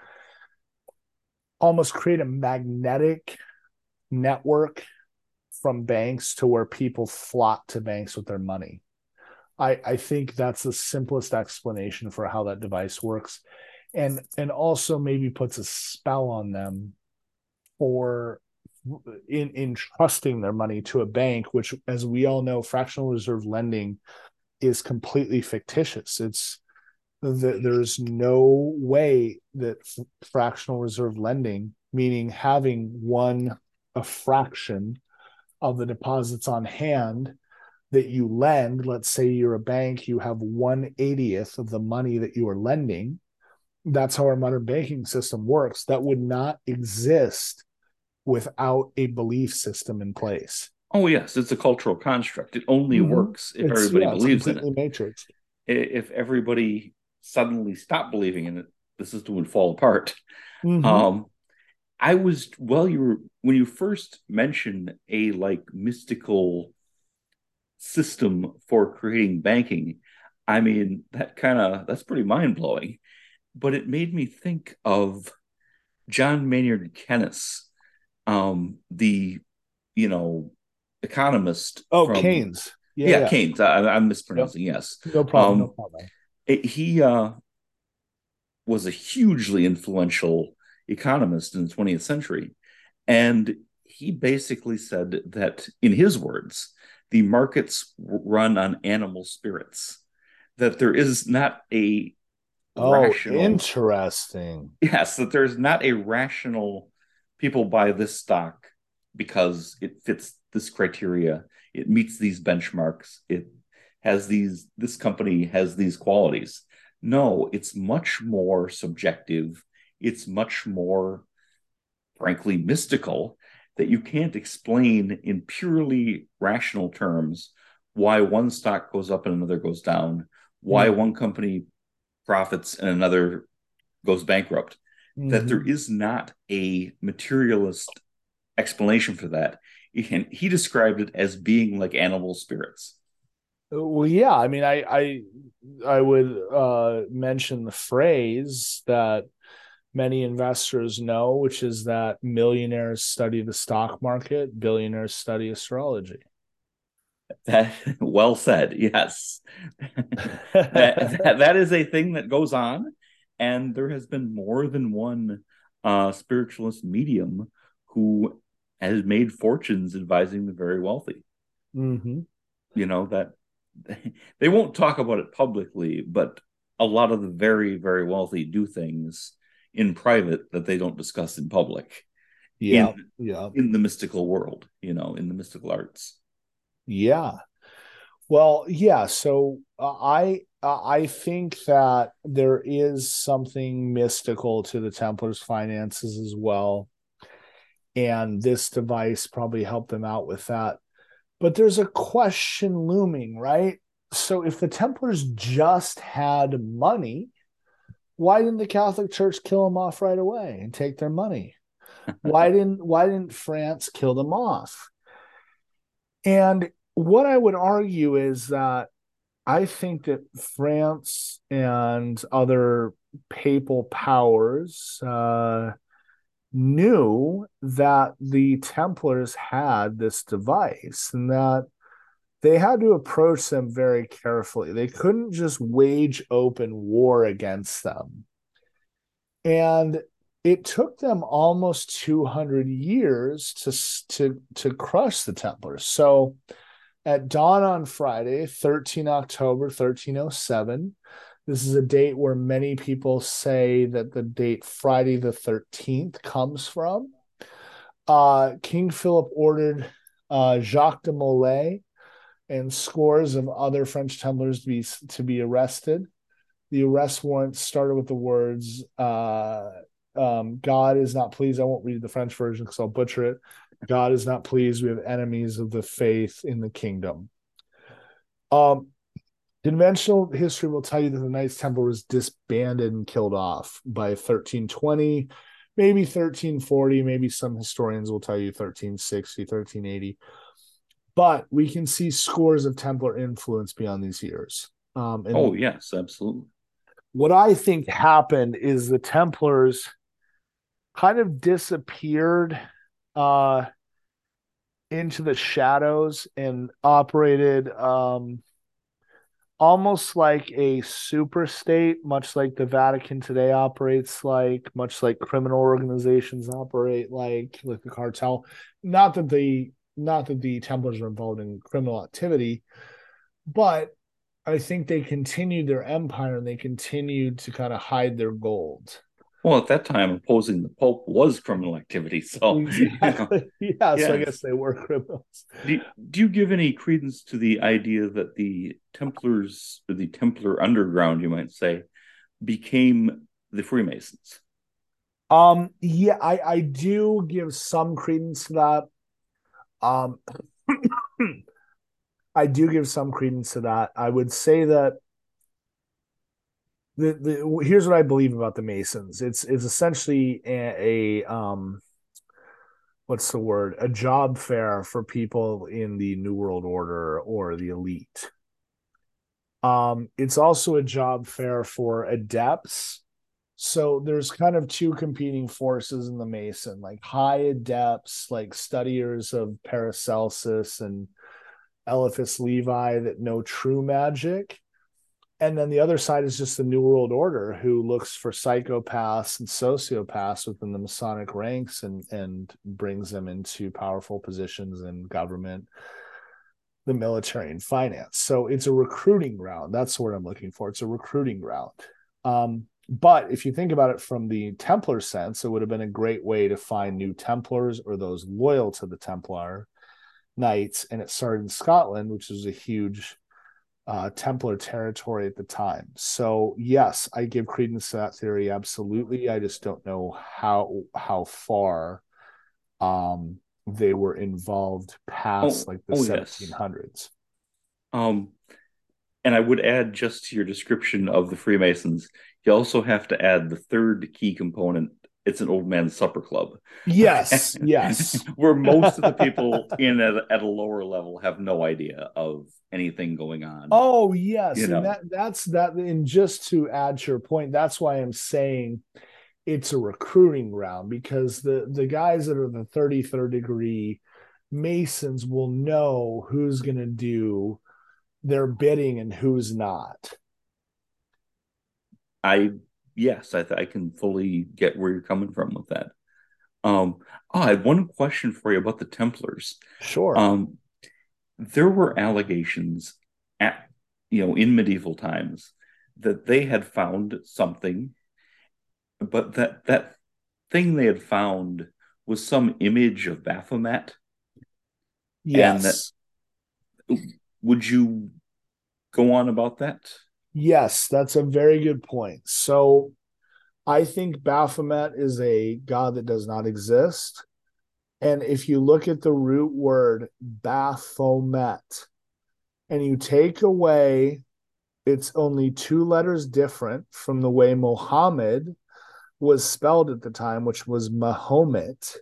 almost create a magnetic network from banks to where people flock to banks with their money. I think that's the simplest explanation for how that device works, and also maybe puts a spell on them for in trusting their money to a bank, which, as we all know, fractional reserve lending is completely fictitious. There's no way that fractional reserve lending, meaning having a fraction of the deposits on hand that you lend, let's say you're a bank, you have 1/80th of the money that you are lending. That's how our modern banking system works. That would not exist without a belief system in place. Oh, yes, it's a cultural construct. It only Mm-hmm. works if everybody It's believes in it. completely matrixed. If everybody suddenly stopped believing in it, the system would fall apart. Mm-hmm. Um, I was when you first mentioned a like mystical system for creating banking. I mean, that's pretty mind blowing. But it made me think of John Maynard Keynes, the you know economist Oh, from Keynes. Yeah, yeah yeah. Keynes. I'm Yep. mispronouncing. Yes, No problem. No um, problem. he was a hugely influential economist in the 20th century. And he basically said that, in his words, the markets run on animal spirits, that there is not a Oh, rational, interesting. yes, that there's not a rational people buy this stock because it fits this criteria, it meets these benchmarks, this company has these qualities. No, it's much more subjective. It's much more, frankly, mystical, that you can't explain in purely rational terms why one stock goes up and another goes down, why Mm-hmm. one company profits and another goes bankrupt. That there Mm-hmm. is not a materialist explanation for that. And he described it as being like animal spirits. Well, yeah. I mean, I would mention the phrase that many investors know, which is that millionaires study the stock market, billionaires study astrology. That well said. Yes, that is a thing that goes on, and there has been more than one spiritualist medium who has made fortunes advising the very wealthy. Mm-hmm. That they won't talk about it publicly, but a lot of the very, very wealthy do things in private that they don't discuss in public Yeah, in yeah, in the mystical world, in the mystical arts. yeah. Well, yeah. So I think that there is something mystical to the Templars' finances as well, and this device probably helped them out with that. But there's a question looming, right? So if the Templars just had money, why didn't the Catholic Church kill them off right away and take their money? Why didn't France kill them off? And what I would argue is that I think that France and other papal powers knew that the Templars had this device and that they had to approach them very carefully. They couldn't just wage open war against them. And it took them almost 200 years to crush the Templars. So at dawn on Friday, 13 October 1307, this is a date where many people say that the date Friday the 13th comes from. King Philip ordered Jacques de Molay and scores of other French Templars to be arrested. The arrest warrant started with the words, God is not pleased. I won't read the French version because I'll butcher it. God is not pleased. We have enemies of the faith in the kingdom. Um, Conventional history will tell you that the Knights Templar was disbanded and killed off by 1320, maybe 1340, maybe some historians will tell you 1360, 1380. But we can see scores of Templar influence beyond these years. And Oh yes, absolutely. what I think happened is the Templars kind of disappeared uh, into the shadows and operated almost like a super state, much like the Vatican today operates like, much like criminal organizations operate like the cartel. Not that the Templars are involved in criminal activity, but I think they continued their empire and they continued to kind of hide their gold. Well, at that time, opposing the Pope was criminal activity. So, Exactly. Yeah. So I guess yes. they were criminals. Do you give any credence to the idea that the Templars, or the Templar underground, you might say, became the Freemasons? Yeah, I do give some credence to that. Um, I do give some credence to that. I would say that here's what I believe about the Masons. It's essentially a what's the word? A job fair for people in the New World Order or the elite. It's also a job fair for adepts. So there's kind of two competing forces in the Mason, like high adepts, like studiers of Paracelsus and Eliphas Levi that know true magic. And then the other side is just the New World Order, who looks for psychopaths and sociopaths within the Masonic ranks and brings them into powerful positions in government, the military, and finance. So it's a recruiting ground. That's what I'm looking for. It's a recruiting ground. But if you think about it from the Templar sense, it would have been a great way to find new Templars or those loyal to the Templar Knights. And it started in Scotland, which is a huge Templar territory at the time. So yes, I give credence to that theory. Absolutely. I just don't know how far they were involved past Oh, like the oh yes. 1700s. Um, and I would add, just to your description of the Freemasons, you also have to add the third key component. It's an old man's supper club. Okay. Yes, yes. Where most of the people in at a lower level have no idea of anything going on, Oh you yes, and know. that's that. And just to add to your point, that's why I'm saying it's a recruiting round because the guys that are the 33rd degree Masons will know who's going to do their bidding and who's not. I Yes, I can fully get where you're coming from with that. Um, I had one question for you about the Templars. Sure. Um, there were allegations at in medieval times that they had found something, but that thing they had found was some image of Baphomet, and that Yes. would you go on about that? Yes, that's a very good point. So I think Baphomet is a god that does not exist. And if you look at the root word Baphomet and you take away, it's only two letters different from the way Mohammed was spelled at the time, which was Mahomet,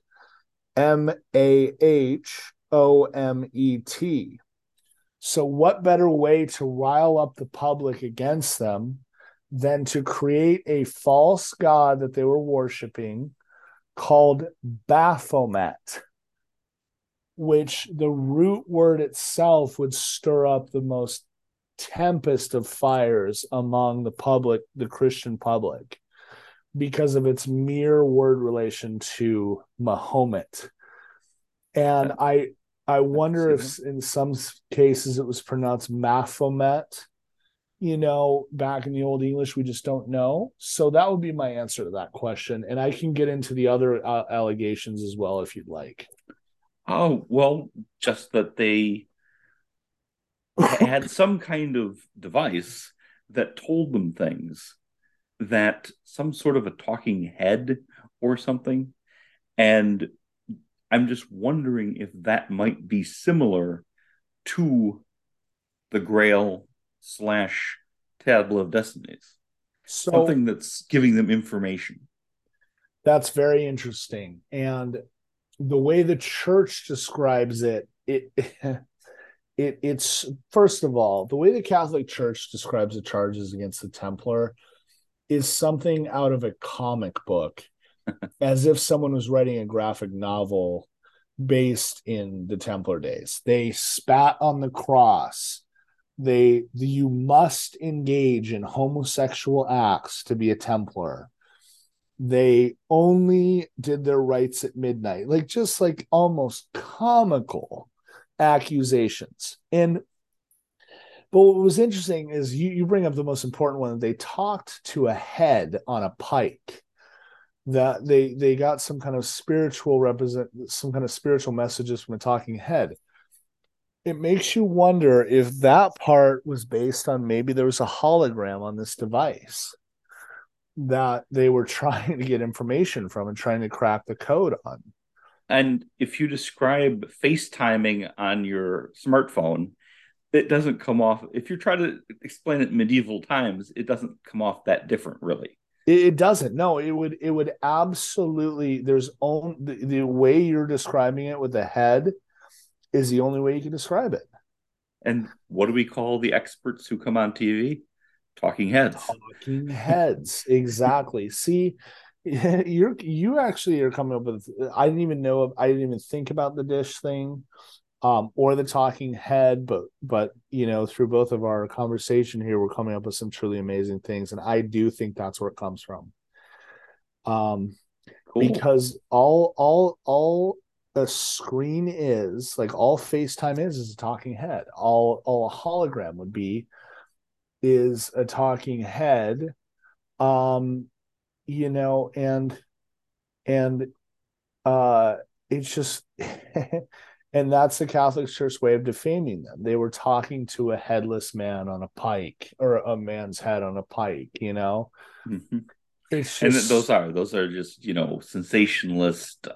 Mahomet. So, what better way to rile up the public against them than to create a false god that they were worshiping called Baphomet, which the root word itself would stir up the most tempest of fires among the public, the Christian public, because of its mere word relation to Mahomet. And That I I can wonder see that. if in some cases it was pronounced Maphomet, back in the old English, we just don't know. So that would be my answer to that question. And I can get into the other allegations as well if you'd like. Oh, well, just that they had some kind of device that told them things, that some sort of a talking head or something. And I'm just wondering if that might be similar to the Grail slash Tablet of Destinies, So something that's giving them information. that's very interesting. And the way the church describes it's first of all, the way the Catholic Church describes the charges against the Templar is something out of a comic book, as if someone was writing a graphic novel based in the Templar days. They spat on the cross. You must engage in homosexual acts to be a Templar. They only did their rites at midnight, like just like almost comical accusations. And but what was interesting is you bring up the most important one. They talked to a head on a pike. That they got some kind of spiritual messages from a talking head. It makes you wonder if that part was based on maybe there was a hologram on this device that they were trying to get information from and trying to crack the code on. And if you describe FaceTiming on your smartphone, it doesn't come off. If you try to explain it in medieval times, it doesn't come off that different, really. It doesn't. No, it would absolutely. There's only the way you're describing it with the head is the only way you can describe it. And what do we call the experts who come on TV? Talking heads. Talking heads, exactly. See, you actually are coming up with. I didn't even know. I didn't even think about the dish thing, or the talking head. But through both of our conversation here, we're coming up with some truly amazing things, and I do think that's where it comes from. Um, Cool. because all a screen is like all FaceTime is a talking head. All a hologram would be is a talking head. Um, and it's just and that's the Catholic Church way of defaming them. They were talking to a headless man on a pike, or a man's head on a pike. Mm-hmm. It's And just those are just sensationalist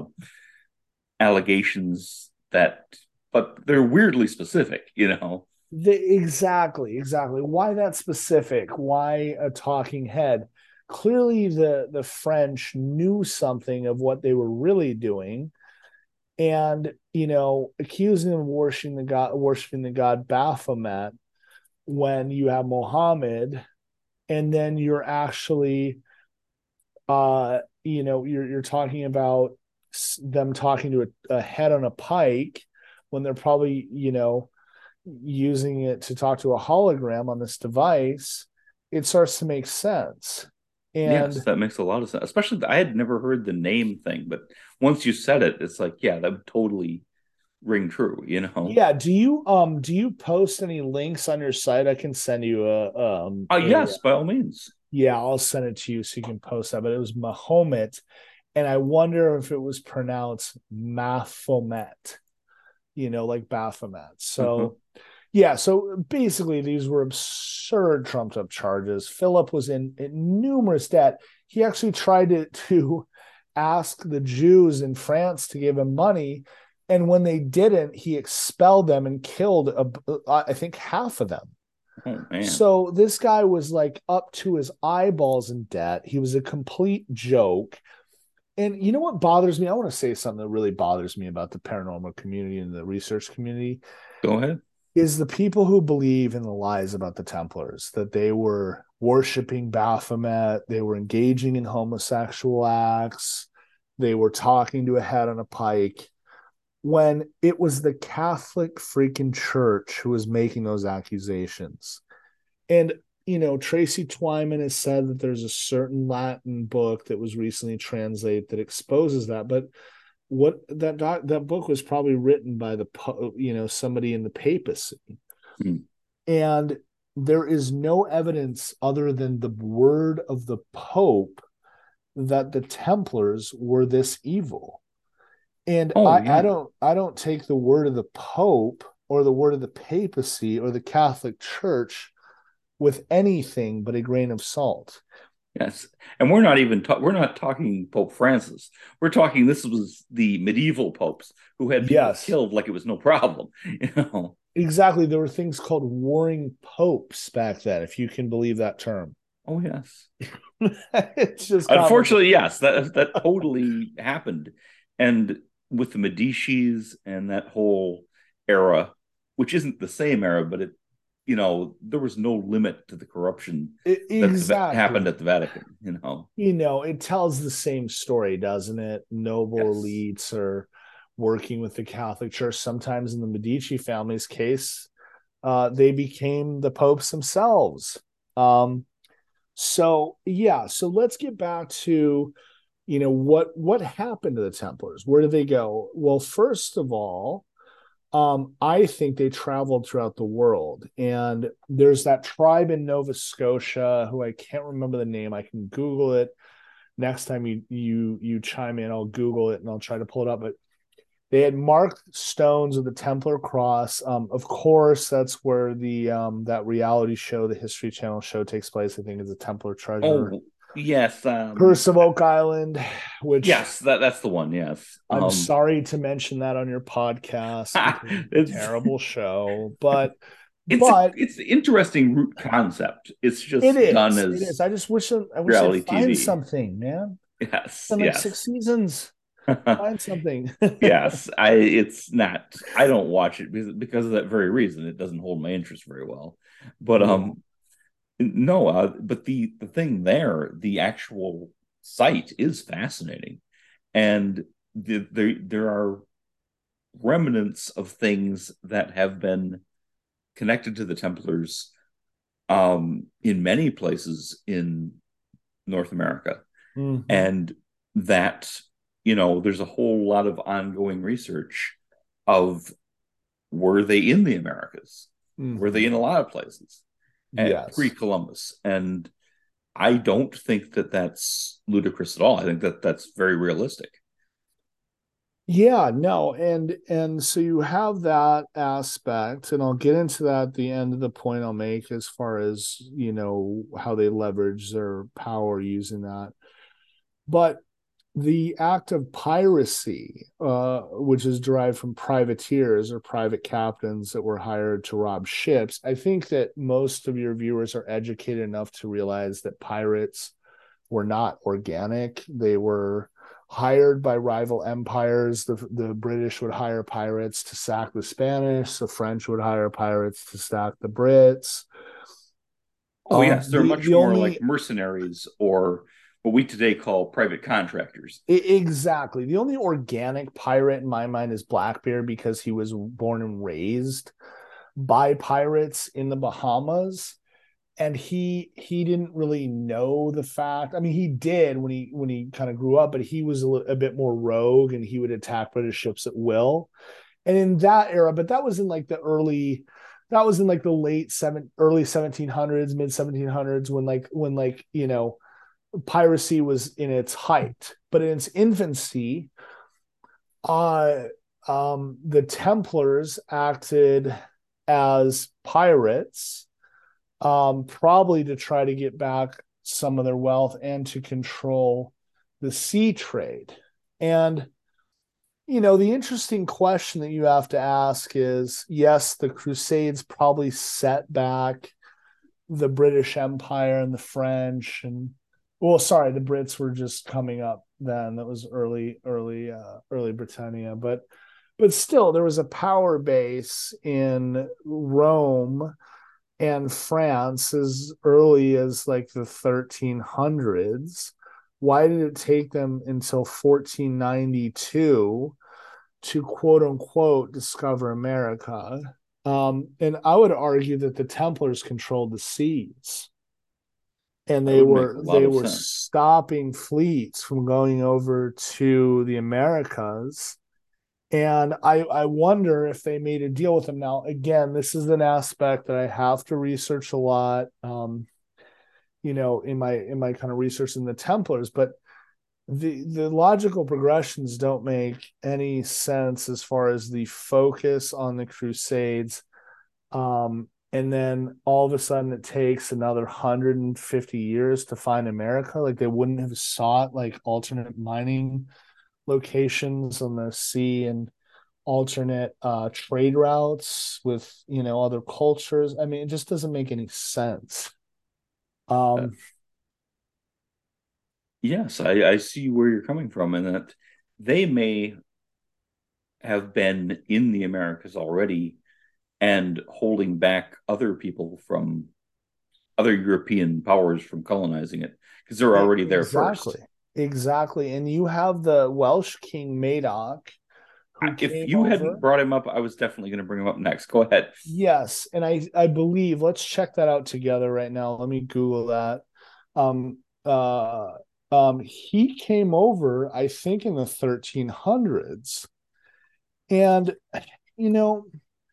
allegations that, but they're weirdly specific. exactly why that specific, why a talking head. Clearly the French knew something of what they were really doing, and accusing them of worshiping the god Baphomet, when you have Muhammad, and then you're actually you're talking about them talking to a head on a pike, when they're probably using it to talk to a hologram on this device. It starts to make sense. Yes, And that makes a lot of sense. Especially, I had never heard the name thing, but once you said it, it's like, yeah, that would totally ring true. yeah, do you post any links on your site? I can send you a Yes, by all means. yeah, I'll send it to you so you can post that. But it was Mahomet, and I wonder if it was pronounced Maphomet, like Baphomet. Uh-huh. So yeah, so basically these were absurd trumped up charges. Philip was in numerous debt. He actually tried to ask the Jews in France to give him money, and when they didn't, he expelled them and killed I think half of them. Oh man. So this guy was like up to his eyeballs in debt. He was a complete joke. And you know what bothers me? I want to say something that really bothers me about the paranormal community and the research community Go ahead. is the people who believe in the lies about the Templars, that they were worshiping Baphomet, they were engaging in homosexual acts, they were talking to a head on a pike, when it was the Catholic freaking Church who was making those accusations. And Tracy Twyman has said that there's a certain Latin book that was recently translated that exposes that. But what that book was probably written by somebody in the papacy, Hmm. and there is no evidence other than the word of the Pope that the Templars were this evil. And Oh yeah. I don't take the word of the Pope or the word of the papacy or the Catholic Church with anything but a grain of salt. Yes. And we're not talking Pope Francis. We're talking this was the medieval popes who had people Yes, killed like it was no problem. exactly. There were things called warring popes back then, if you can believe that term. Oh yes. It's just common. Unfortunately, yes, that totally happened. And with the Medicis and that whole era, which isn't the same era, but there was no limit to the corruption that happened Exactly. at the Vatican. It tells the same story, doesn't it? Noble Yes. elites are working with the Catholic Church. Sometimes in the Medici family's case, they became the popes themselves. Um, so yeah, so let's get back to what happened to the Templars. Where did they go? Well, first of all, I think they traveled throughout the world, and there's that tribe in Nova Scotia who I can't remember the name. I can Google it next time you chime in. I'll Google it and I'll try to pull it up. But they had marked stones of the Templar cross. Of course, that's where the that reality show, the History Channel show, takes place. I think it's a Templar treasure. Oh, yes. Curse of Oak Island, which Yes, that's the one. Yes. I'm sorry to mention that on your podcast because it's a It's terrible show, but it's a, but it's an interesting root concept. It's it just done is. It as is. I wish they'd reality find TV. something, man. Yes, Been like six yes. seasons. Find something. Yes, it's not. I don't watch it because of that very reason. It doesn't hold my interest very well. But Yeah. no. But the thing there, the actual site is fascinating, and there are remnants of things that have been connected to the Templars in many places in North America, Mm-hmm. and that there's a whole lot of ongoing research of were they in the Americas? Were they in Mm-hmm. a lot of places at Yes. pre-Columbus? And I don't think that that's ludicrous at all. I think that that's very realistic. Yeah, no, and so you have that aspect, and I'll get into that at the end of the point I'll make as far as, how they leverage their power using that. But the act of piracy, which is derived from privateers or private captains that were hired to rob ships, I think that most of your viewers are educated enough to realize that pirates were not organic. They were hired by rival empires. The British would hire pirates to sack the Spanish. The French would hire pirates to sack the Brits. Oh yes, they're The much the more like only mercenaries or what we today call private contractors. exactly the only organic pirate in my mind is Blackbeard because he was born and raised by pirates in the Bahamas, and he didn't really know the fact. I mean, he did when he kind of grew up, but he was a bit more rogue, and he would attack British ships at will. And in that era, but that was in like the early 1700s, mid 1700s, when piracy was in its height. But in its infancy, uh, the Templars acted as pirates, probably to try to get back some of their wealth and to control the sea trade. And, the interesting question that you have to ask is, yes, the Crusades probably set back the British Empire and the French, and well, sorry, the Brits were just coming up then. That was early Britannia, but still there was a power base in Rome and France as early as like the 1300s. Why did it take them until 1492 to quote unquote discover America? And I would argue that the Templars controlled the seas, and That they would make a were lot they of were sense. stopping fleets from going over to the Americas. And I wonder if they made a deal with them. Now, again, this is an aspect that I have to research a lot. In my kind of research in the Templars, but the logical progressions don't make any sense as far as the focus on the Crusades. And then all of a sudden it takes another 150 years to find America. Like they wouldn't have sought like alternate mining locations on the sea and alternate trade routes with other cultures. I mean, it just doesn't make any sense. Uh, Um, yes, I see where you're coming from, and that they may have been in the Americas already and holding back other people from other European powers from colonizing it because they're already there first. exactly, exactly. And you have the Welsh king Madoc, who If came you hadn't over. brought him up, I was definitely going to bring him up next. Go ahead. Yes, and I believe, let's check that out together right now. Let me Google that. Um uh he came over, I think, in the 1300s. And you know,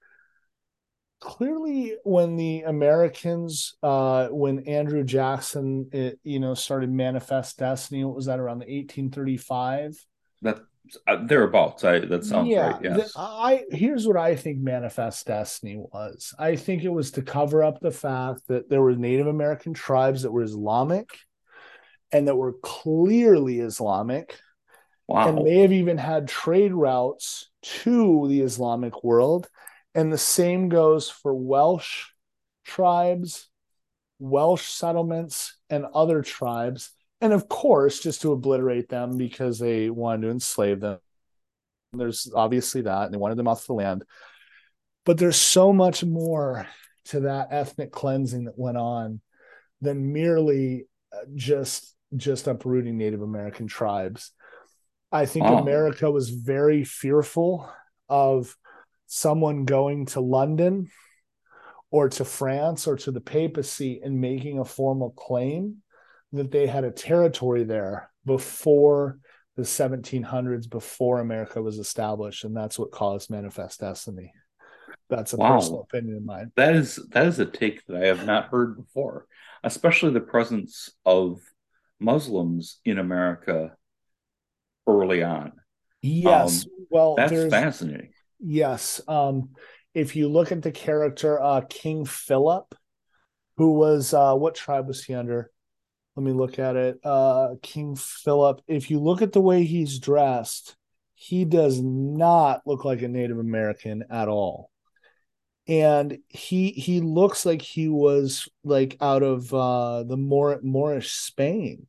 clearly when the Americans when Andrew Jackson started Manifest Destiny, what was that, around the 1835? That thereabouts. That sounds right. Yeah, Yes. I here's what I think Manifest Destiny was. I think it was to cover up the fact that there were Native American tribes that were Islamic and that were clearly Islamic and Wow. may have even had trade routes to the Islamic world. And the same goes for Welsh tribes, Welsh settlements, and other tribes. And of course, just to obliterate them because they wanted to enslave them. There's obviously that, and they wanted them off the land. But there's so much more to that ethnic cleansing that went on than merely just uprooting Native American tribes. I think Wow. America was very fearful of someone going to London or to France or to the papacy and making a formal claim that they had a territory there before the 1700s, before America was established. And that's what caused Manifest Destiny. That's a personal Wow. opinion of mine. That is a take that I have not heard before, especially the presence of Muslims in America early on. Yes. Um, Well, that's there's, fascinating. yes. If you look at the character, King Philip, who was, what tribe was he under? Let me look at it. King Philip. If you look at the way he's dressed, he does not look like a Native American at all. And he looks like he was like out of the Moorish Spain.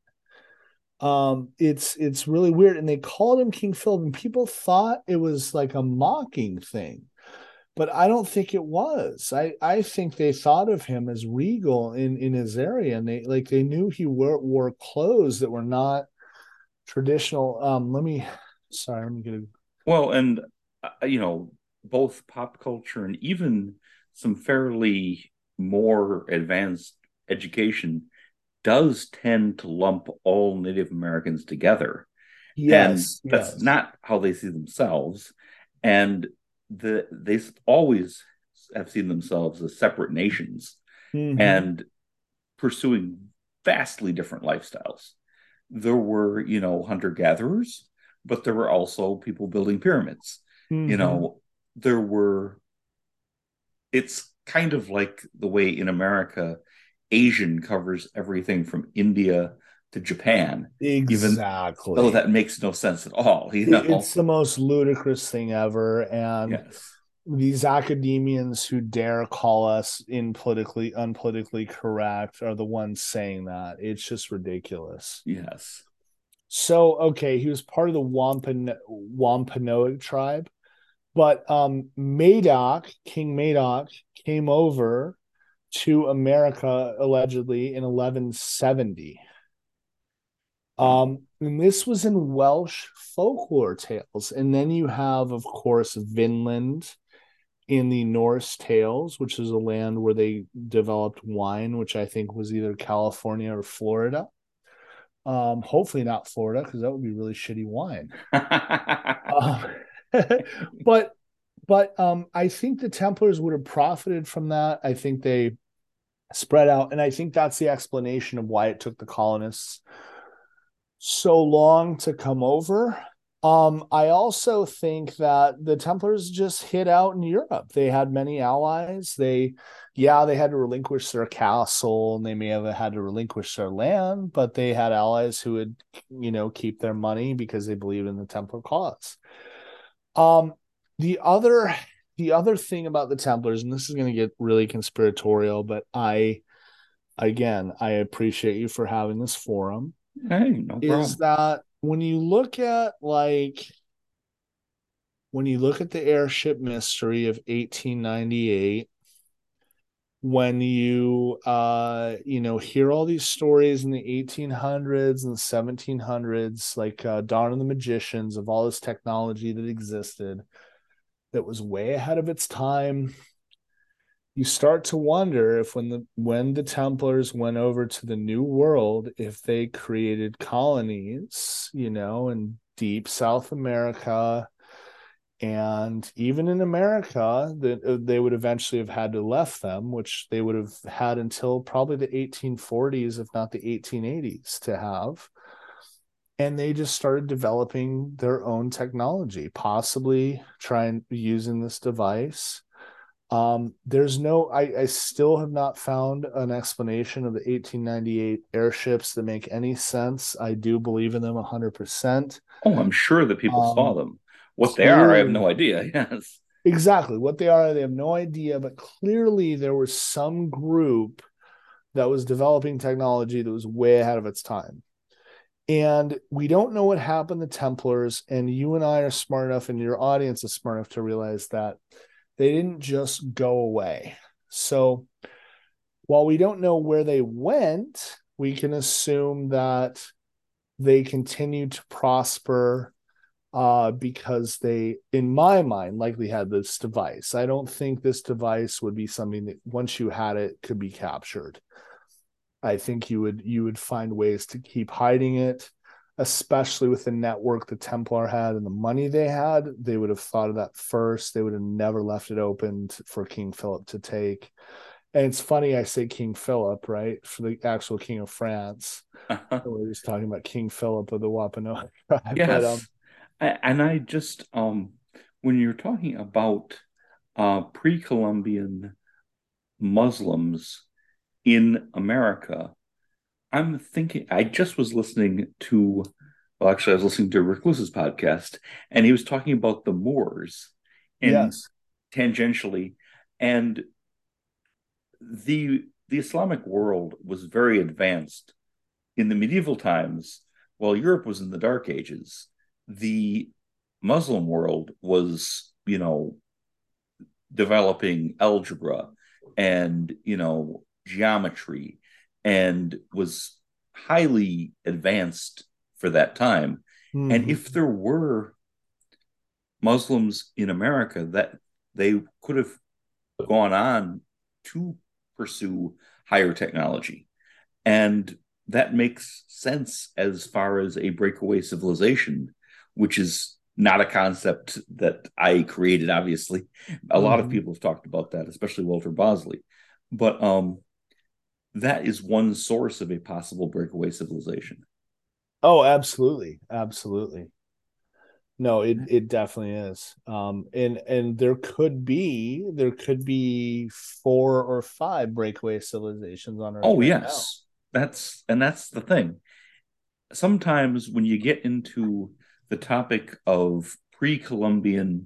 It's really weird. And they called him King Philip, and people thought it was like a mocking thing, but I don't think it was. I think they thought of him as regal in his area, and they knew he wore clothes that were not traditional. Let me get a. Well, and both pop culture and even some fairly more advanced education does tend to lump all Native Americans together. And Yes, that's yes. not how they see themselves. And they always have seen themselves as separate nations Mm-hmm. and pursuing vastly different lifestyles. There were, hunter gatherers, but there were also people building pyramids. You Mm-hmm. know, there were, it's kind of like the way in America, Asian covers everything from India to Japan, even though Exactly. that makes no sense at all, It's the most ludicrous thing ever, and Yes. these academians who dare call us in politically unpolitically correct are the ones saying that. It's just ridiculous. Yes. So, okay, he was part of the Wampanoag tribe, but King Madoc came over to America allegedly in 1170. Wow. And this was in Welsh folklore tales. And then you have, of course, Vinland in the Norse tales, which is a land where they developed wine, which I think was either California or Florida. Hopefully not Florida, because that would be really shitty wine. Um, but I think the Templars would have profited from that. I think they spread out, and I think that's the explanation of why it took the colonists so long to come over. I also think that the Templars just hid out in Europe. They had many allies. They had to relinquish their castle and they may have had to relinquish their land, but they had allies who would, keep their money because they believed in the Templar cause. Um, the other, the other thing about the Templars, and this is going to get really conspiratorial, but I appreciate you for having this forum, Hey, no is problem. that when you look at the airship mystery of 1898, when you hear all these stories in the 1800s and the 1700s, like Dawn of the Magicians, of all this technology that existed that was way ahead of its time, you start to wonder if when the Templars went over to the New World, if they created colonies, in deep South America, and even in America, that they would eventually have had to left them, which they would have had until probably the 1840s, if not the 1880s, to have. And they just started developing their own technology, possibly trying using this device. I still have not found an explanation of the 1898 airships that make any sense. I do believe in them 100%. Oh, I'm sure that people saw Um, them. What they are, I have no clearly, idea. Yes. exactly what they are, they have no idea, but clearly there was some group that was developing technology that was way ahead of its time. And we don't know what happened to Templars, and you and I are smart enough, and your audience is smart enough to realize that they didn't just go away. So while we don't know where they went, we can assume that they continued to prosper because they, in my mind, likely had this device. I don't think this device would be something that once you had it could be captured. I think you would find ways to keep hiding it, especially with the network the Templar had and the money they had. They would have thought of that first. They would have never left it open for King Philip to take. And it's funny I say King Philip, right? For the actual King of France. We're just talking about King Philip of the Wampanoag tribe. But Yes. And I just when you're talking about pre-Columbian Muslims in America, I'm thinking I just was listening to well, actually I was listening to Rick Lewis's podcast, and he was talking about the Moors and yes. tangentially, and the Islamic world was very advanced in the medieval times, while Europe was in the Dark Ages. The Muslim world was, developing algebra and, geometry and was highly advanced for that time. And Mm-hmm. if there were Muslims in America, that they could have gone on to pursue higher technology. And that makes sense as far as a breakaway civilization, which is not a concept that I created, obviously. A lot of Mm-hmm. people have talked about that, especially Walter Bosley. But that is one source of a possible breakaway civilization. Oh, absolutely. Absolutely. No, it definitely is. And there could be 4 or 5 breakaway civilizations on Earth Oh, right now. yes. That's the thing. Sometimes when you get into the topic of pre-Columbian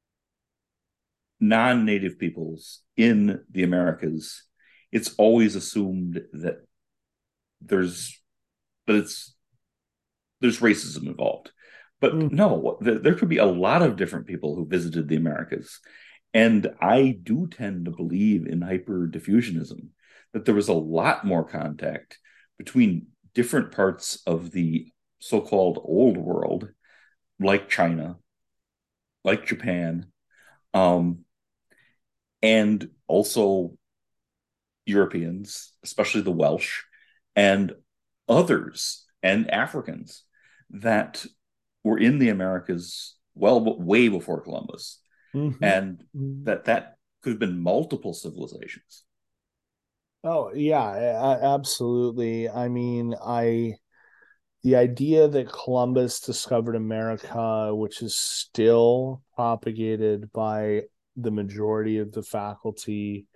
non-native peoples in the Americas, it's always assumed that there's that it's there's racism involved. But Mm. no, there could be a lot of different people who visited the Americas. And I do tend to believe in hyperdiffusionism, that there was a lot more contact between different parts of the so-called old world, like China, like Japan, um, and also Europeans, especially the Welsh, and others and Africans that were in the Americas well, way before Columbus, Mm-hmm. and Mm-hmm. that could have been multiple civilizations. Oh yeah, absolutely. I mean, the idea that Columbus discovered America, which is still propagated by the majority of the faculty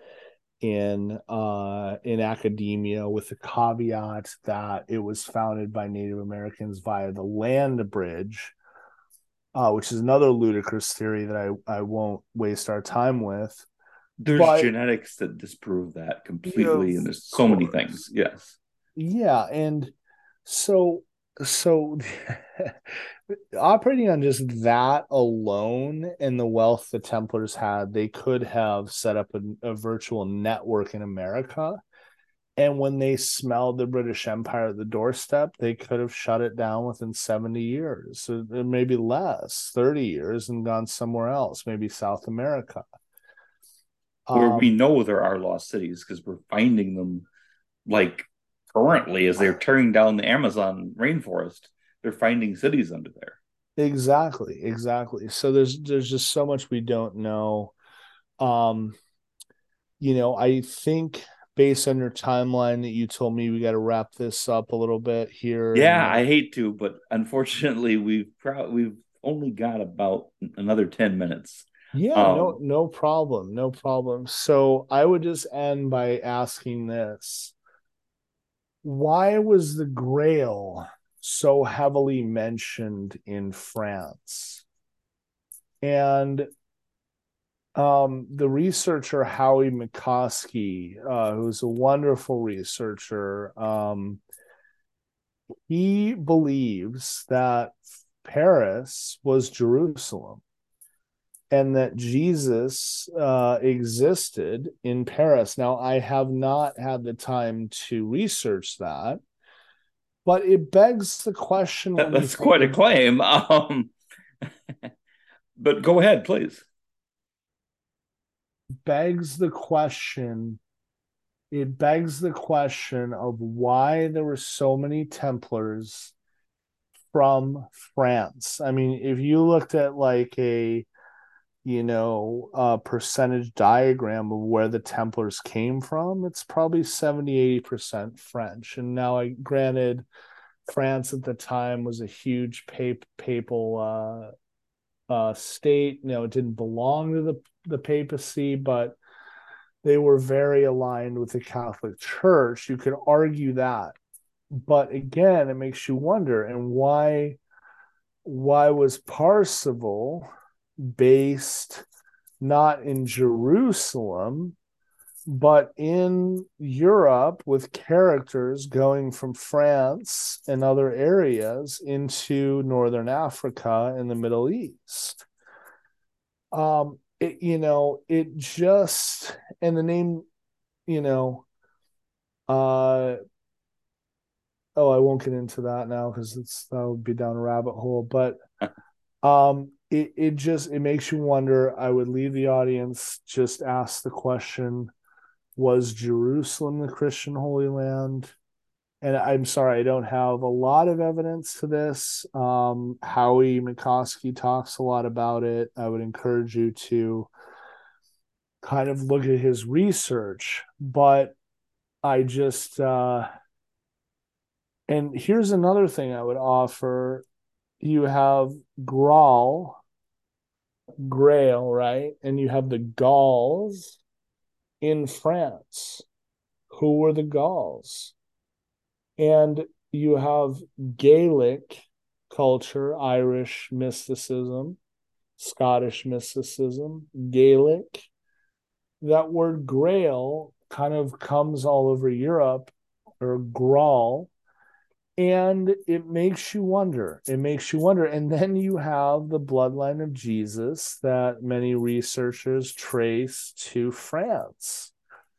in academia, with the caveat that it was founded by Native Americans via the land bridge, which is another ludicrous theory that I won't waste our time with. There's But genetics that disprove that of completely, and there's so many course, things. Yes. yeah, and so So operating on just that alone and the wealth the Templars had, they could have set up a virtual network in America. And when they smelled the British Empire at the doorstep, they could have shut it down within 70 years, so maybe less, 30 years, and gone somewhere else, maybe South America. Where we Um, know there are lost cities because we're finding them like currently as they're tearing down the Amazon rainforest. They're finding cities under there. exactly, exactly. So there's just so much we don't know. Um, I think based on your timeline that you told me, we got to wrap this up a little bit here. Yeah, And I hate to, but unfortunately, we've only got about another 10 minutes. yeah, no problem, no problem. So I would just end by asking this: why was the Grail so heavily mentioned in France? And the researcher Howie McCoskey, who's a wonderful researcher, he believes that Paris was Jerusalem and that Jesus existed in Paris. Now, I have not had the time to research that, but it begs the question when you That's think quite a of claim. But go ahead, please. begs the question it begs the question of why there were so many Templars from France. I mean, if you looked at like a percentage diagram of where the Templars came from, it's probably 70-80% French. And now, granted, France at the time was a huge papal state. It didn't belong to the papacy, but they were very aligned with the Catholic Church. You could argue that. But again, it makes you wonder, and why was Parzival based not in Jerusalem, but in Europe with characters going from France and other areas into Northern Africa and the Middle East? It just, and the name, you know, uh, oh, I won't get into that now because that would be down a rabbit hole. But it makes you wonder. I would leave the audience just ask the question: was Jerusalem the Christian Holy Land? And I'm sorry, I don't have a lot of evidence to this. Howie McCoskey talks a lot about it. I would encourage you to kind of look at his research, but I just and here's another thing I would offer. You have Graal, Grail, right? And you have the Gauls in France. Who were the Gauls? And you have Gaelic culture, Irish mysticism, Scottish mysticism, Gaelic. That word Grail kind of comes all over Europe, or Graal, and it makes you wonder. It makes you wonder. And then you have the bloodline of Jesus that many researchers trace to France.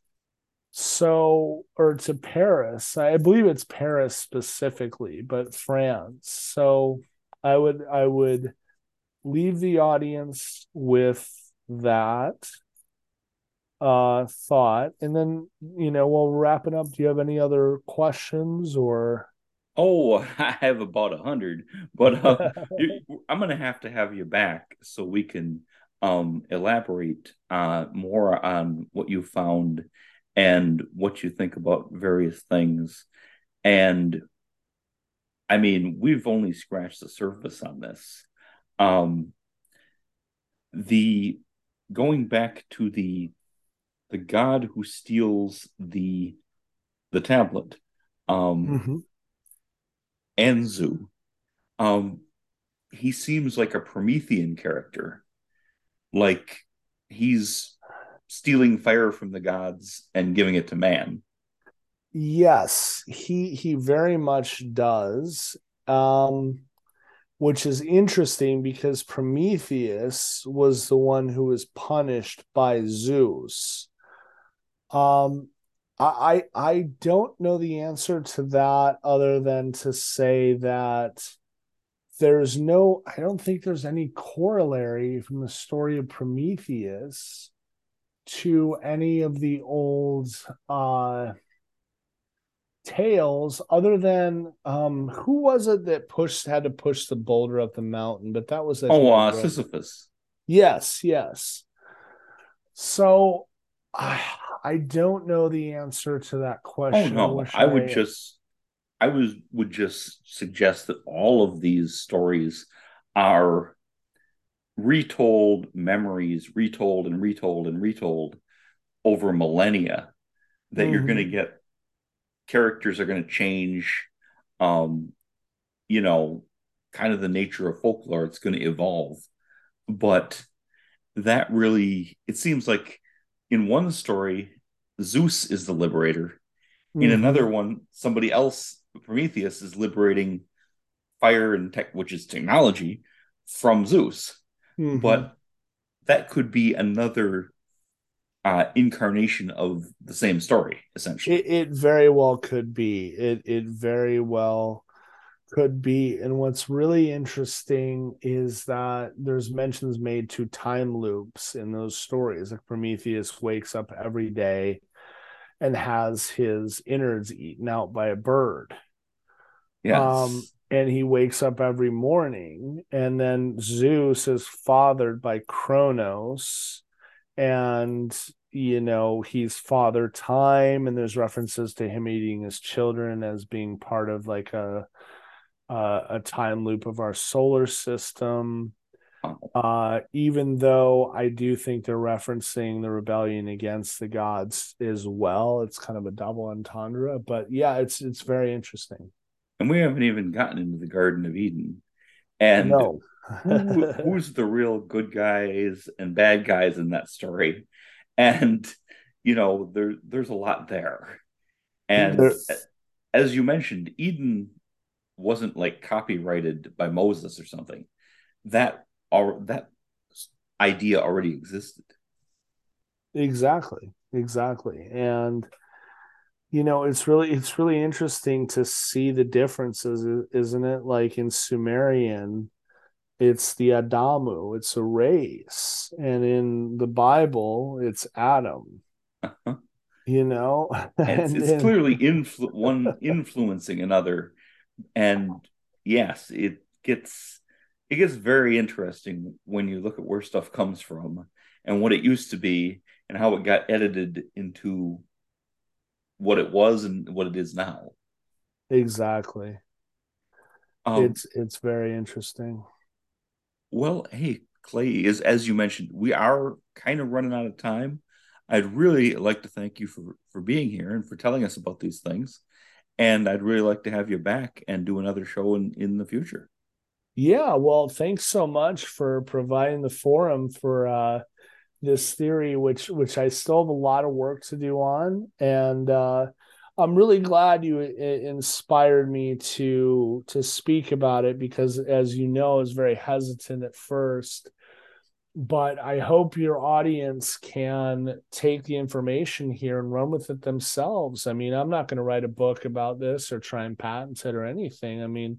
So, or to Paris. I believe it's Paris specifically, but France. So I would leave the audience with that thought. And then, we'll wrap it up. Do you have any other questions or Oh, I have about 100, but I'm gonna have to have you back so we can elaborate more on what you found and what you think about various things. And I mean, we've only scratched the surface on this. Um, the Going back to the god who steals the tablet, um, Mhm. Anzu. Um, he seems like a Promethean character, like he's stealing fire from the gods and giving it to man. Yes, he very much does. which is interesting because Prometheus was the one who was punished by Zeus. Um, I don't know the answer to that other than to say that I don't think there's any corollary from the story of Prometheus to any of the old tales other than who was it that had to push the boulder up the mountain, but that was, I think, Oh, a brother. Sisyphus. Yes. So I don't know the answer to that Oh question. I no, wish I would just suggest that all of these stories are retold memories, retold and retold and retold over millennia. That you're going to Mhm. get characters are going to change. Um, you know, kind of the nature of folklore. It's going to evolve, but that really it seems like in one story Zeus is the liberator. In another Mhm. one, somebody else, Prometheus, is liberating fire and tech, which is technology, from Zeus. Mhm. But that could be another incarnation of the same story, essentially. It very well could be. It very well could be. And what's really interesting is that there's mentions made to time loops in those stories. Like Prometheus wakes up every day and has his innards eaten out by a bird. Yes. And he wakes up every morning, and then Zeus is fathered by Kronos, and he's father time, and there's references to him eating his children as being part of like a time loop of our solar system. Oh. Even though I do think they're referencing the rebellion against the gods as well, it's kind of a double entendre. But yeah, it's very interesting. And we haven't even gotten into the Garden of Eden. And No. who's the real good guys and bad guys in that story? And there's a lot there. And there, as you mentioned, Eden wasn't like copyrighted by Moses or something. That idea already existed. exactly, and it's really interesting to see the differences, isn't it? Like in Sumerian, it's the Adamu, it's a race, and in the Bible, it's Adam. Uh-huh. And it's and it's then clearly one influencing another, and yes, it gets very interesting when you look at where stuff comes from and what it used to be and how it got edited into what it was and what it is now. exactly, Um, it's very interesting. well, hey, Clay, is as you mentioned, we are kind of running out of time. I'd really like to thank you for being here and for telling us about these things. And I'd really like to have you back and do another show in the future. Yeah, well, thanks so much for providing the forum for this theory, which I still have a lot of work to do on, and I'm really glad you inspired me to speak about it because, as you know, I was very hesitant at first. But I hope your audience can take the information here and run with it themselves. I mean, I'm not going to write a book about this or try and patent it or anything. I mean,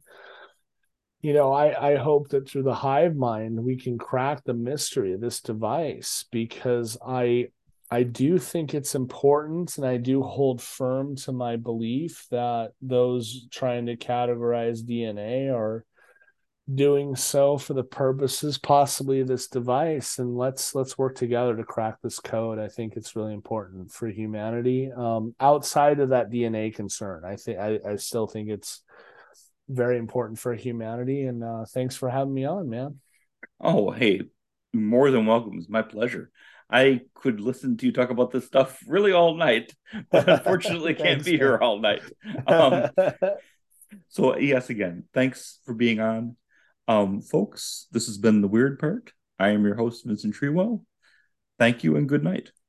I hope that through the hive mind we can crack the mystery of this device because I do think it's important and I do hold firm to my belief that those trying to categorize DNA are doing so for the purposes possibly of this device, and let's work together to crack this code. I think it's really important for humanity. Outside of that DNA concern, I still think it's very important for humanity. And thanks for having me on, man. Oh, hey, more than welcome. It's my pleasure. I could listen to you talk about this stuff really all night, but unfortunately can't Thanks, be man. here all night. Um, so yes, again, thanks for being on. Folks, this has been The Weird Part. I am your host, Vincent Treewell. Thank you and good night.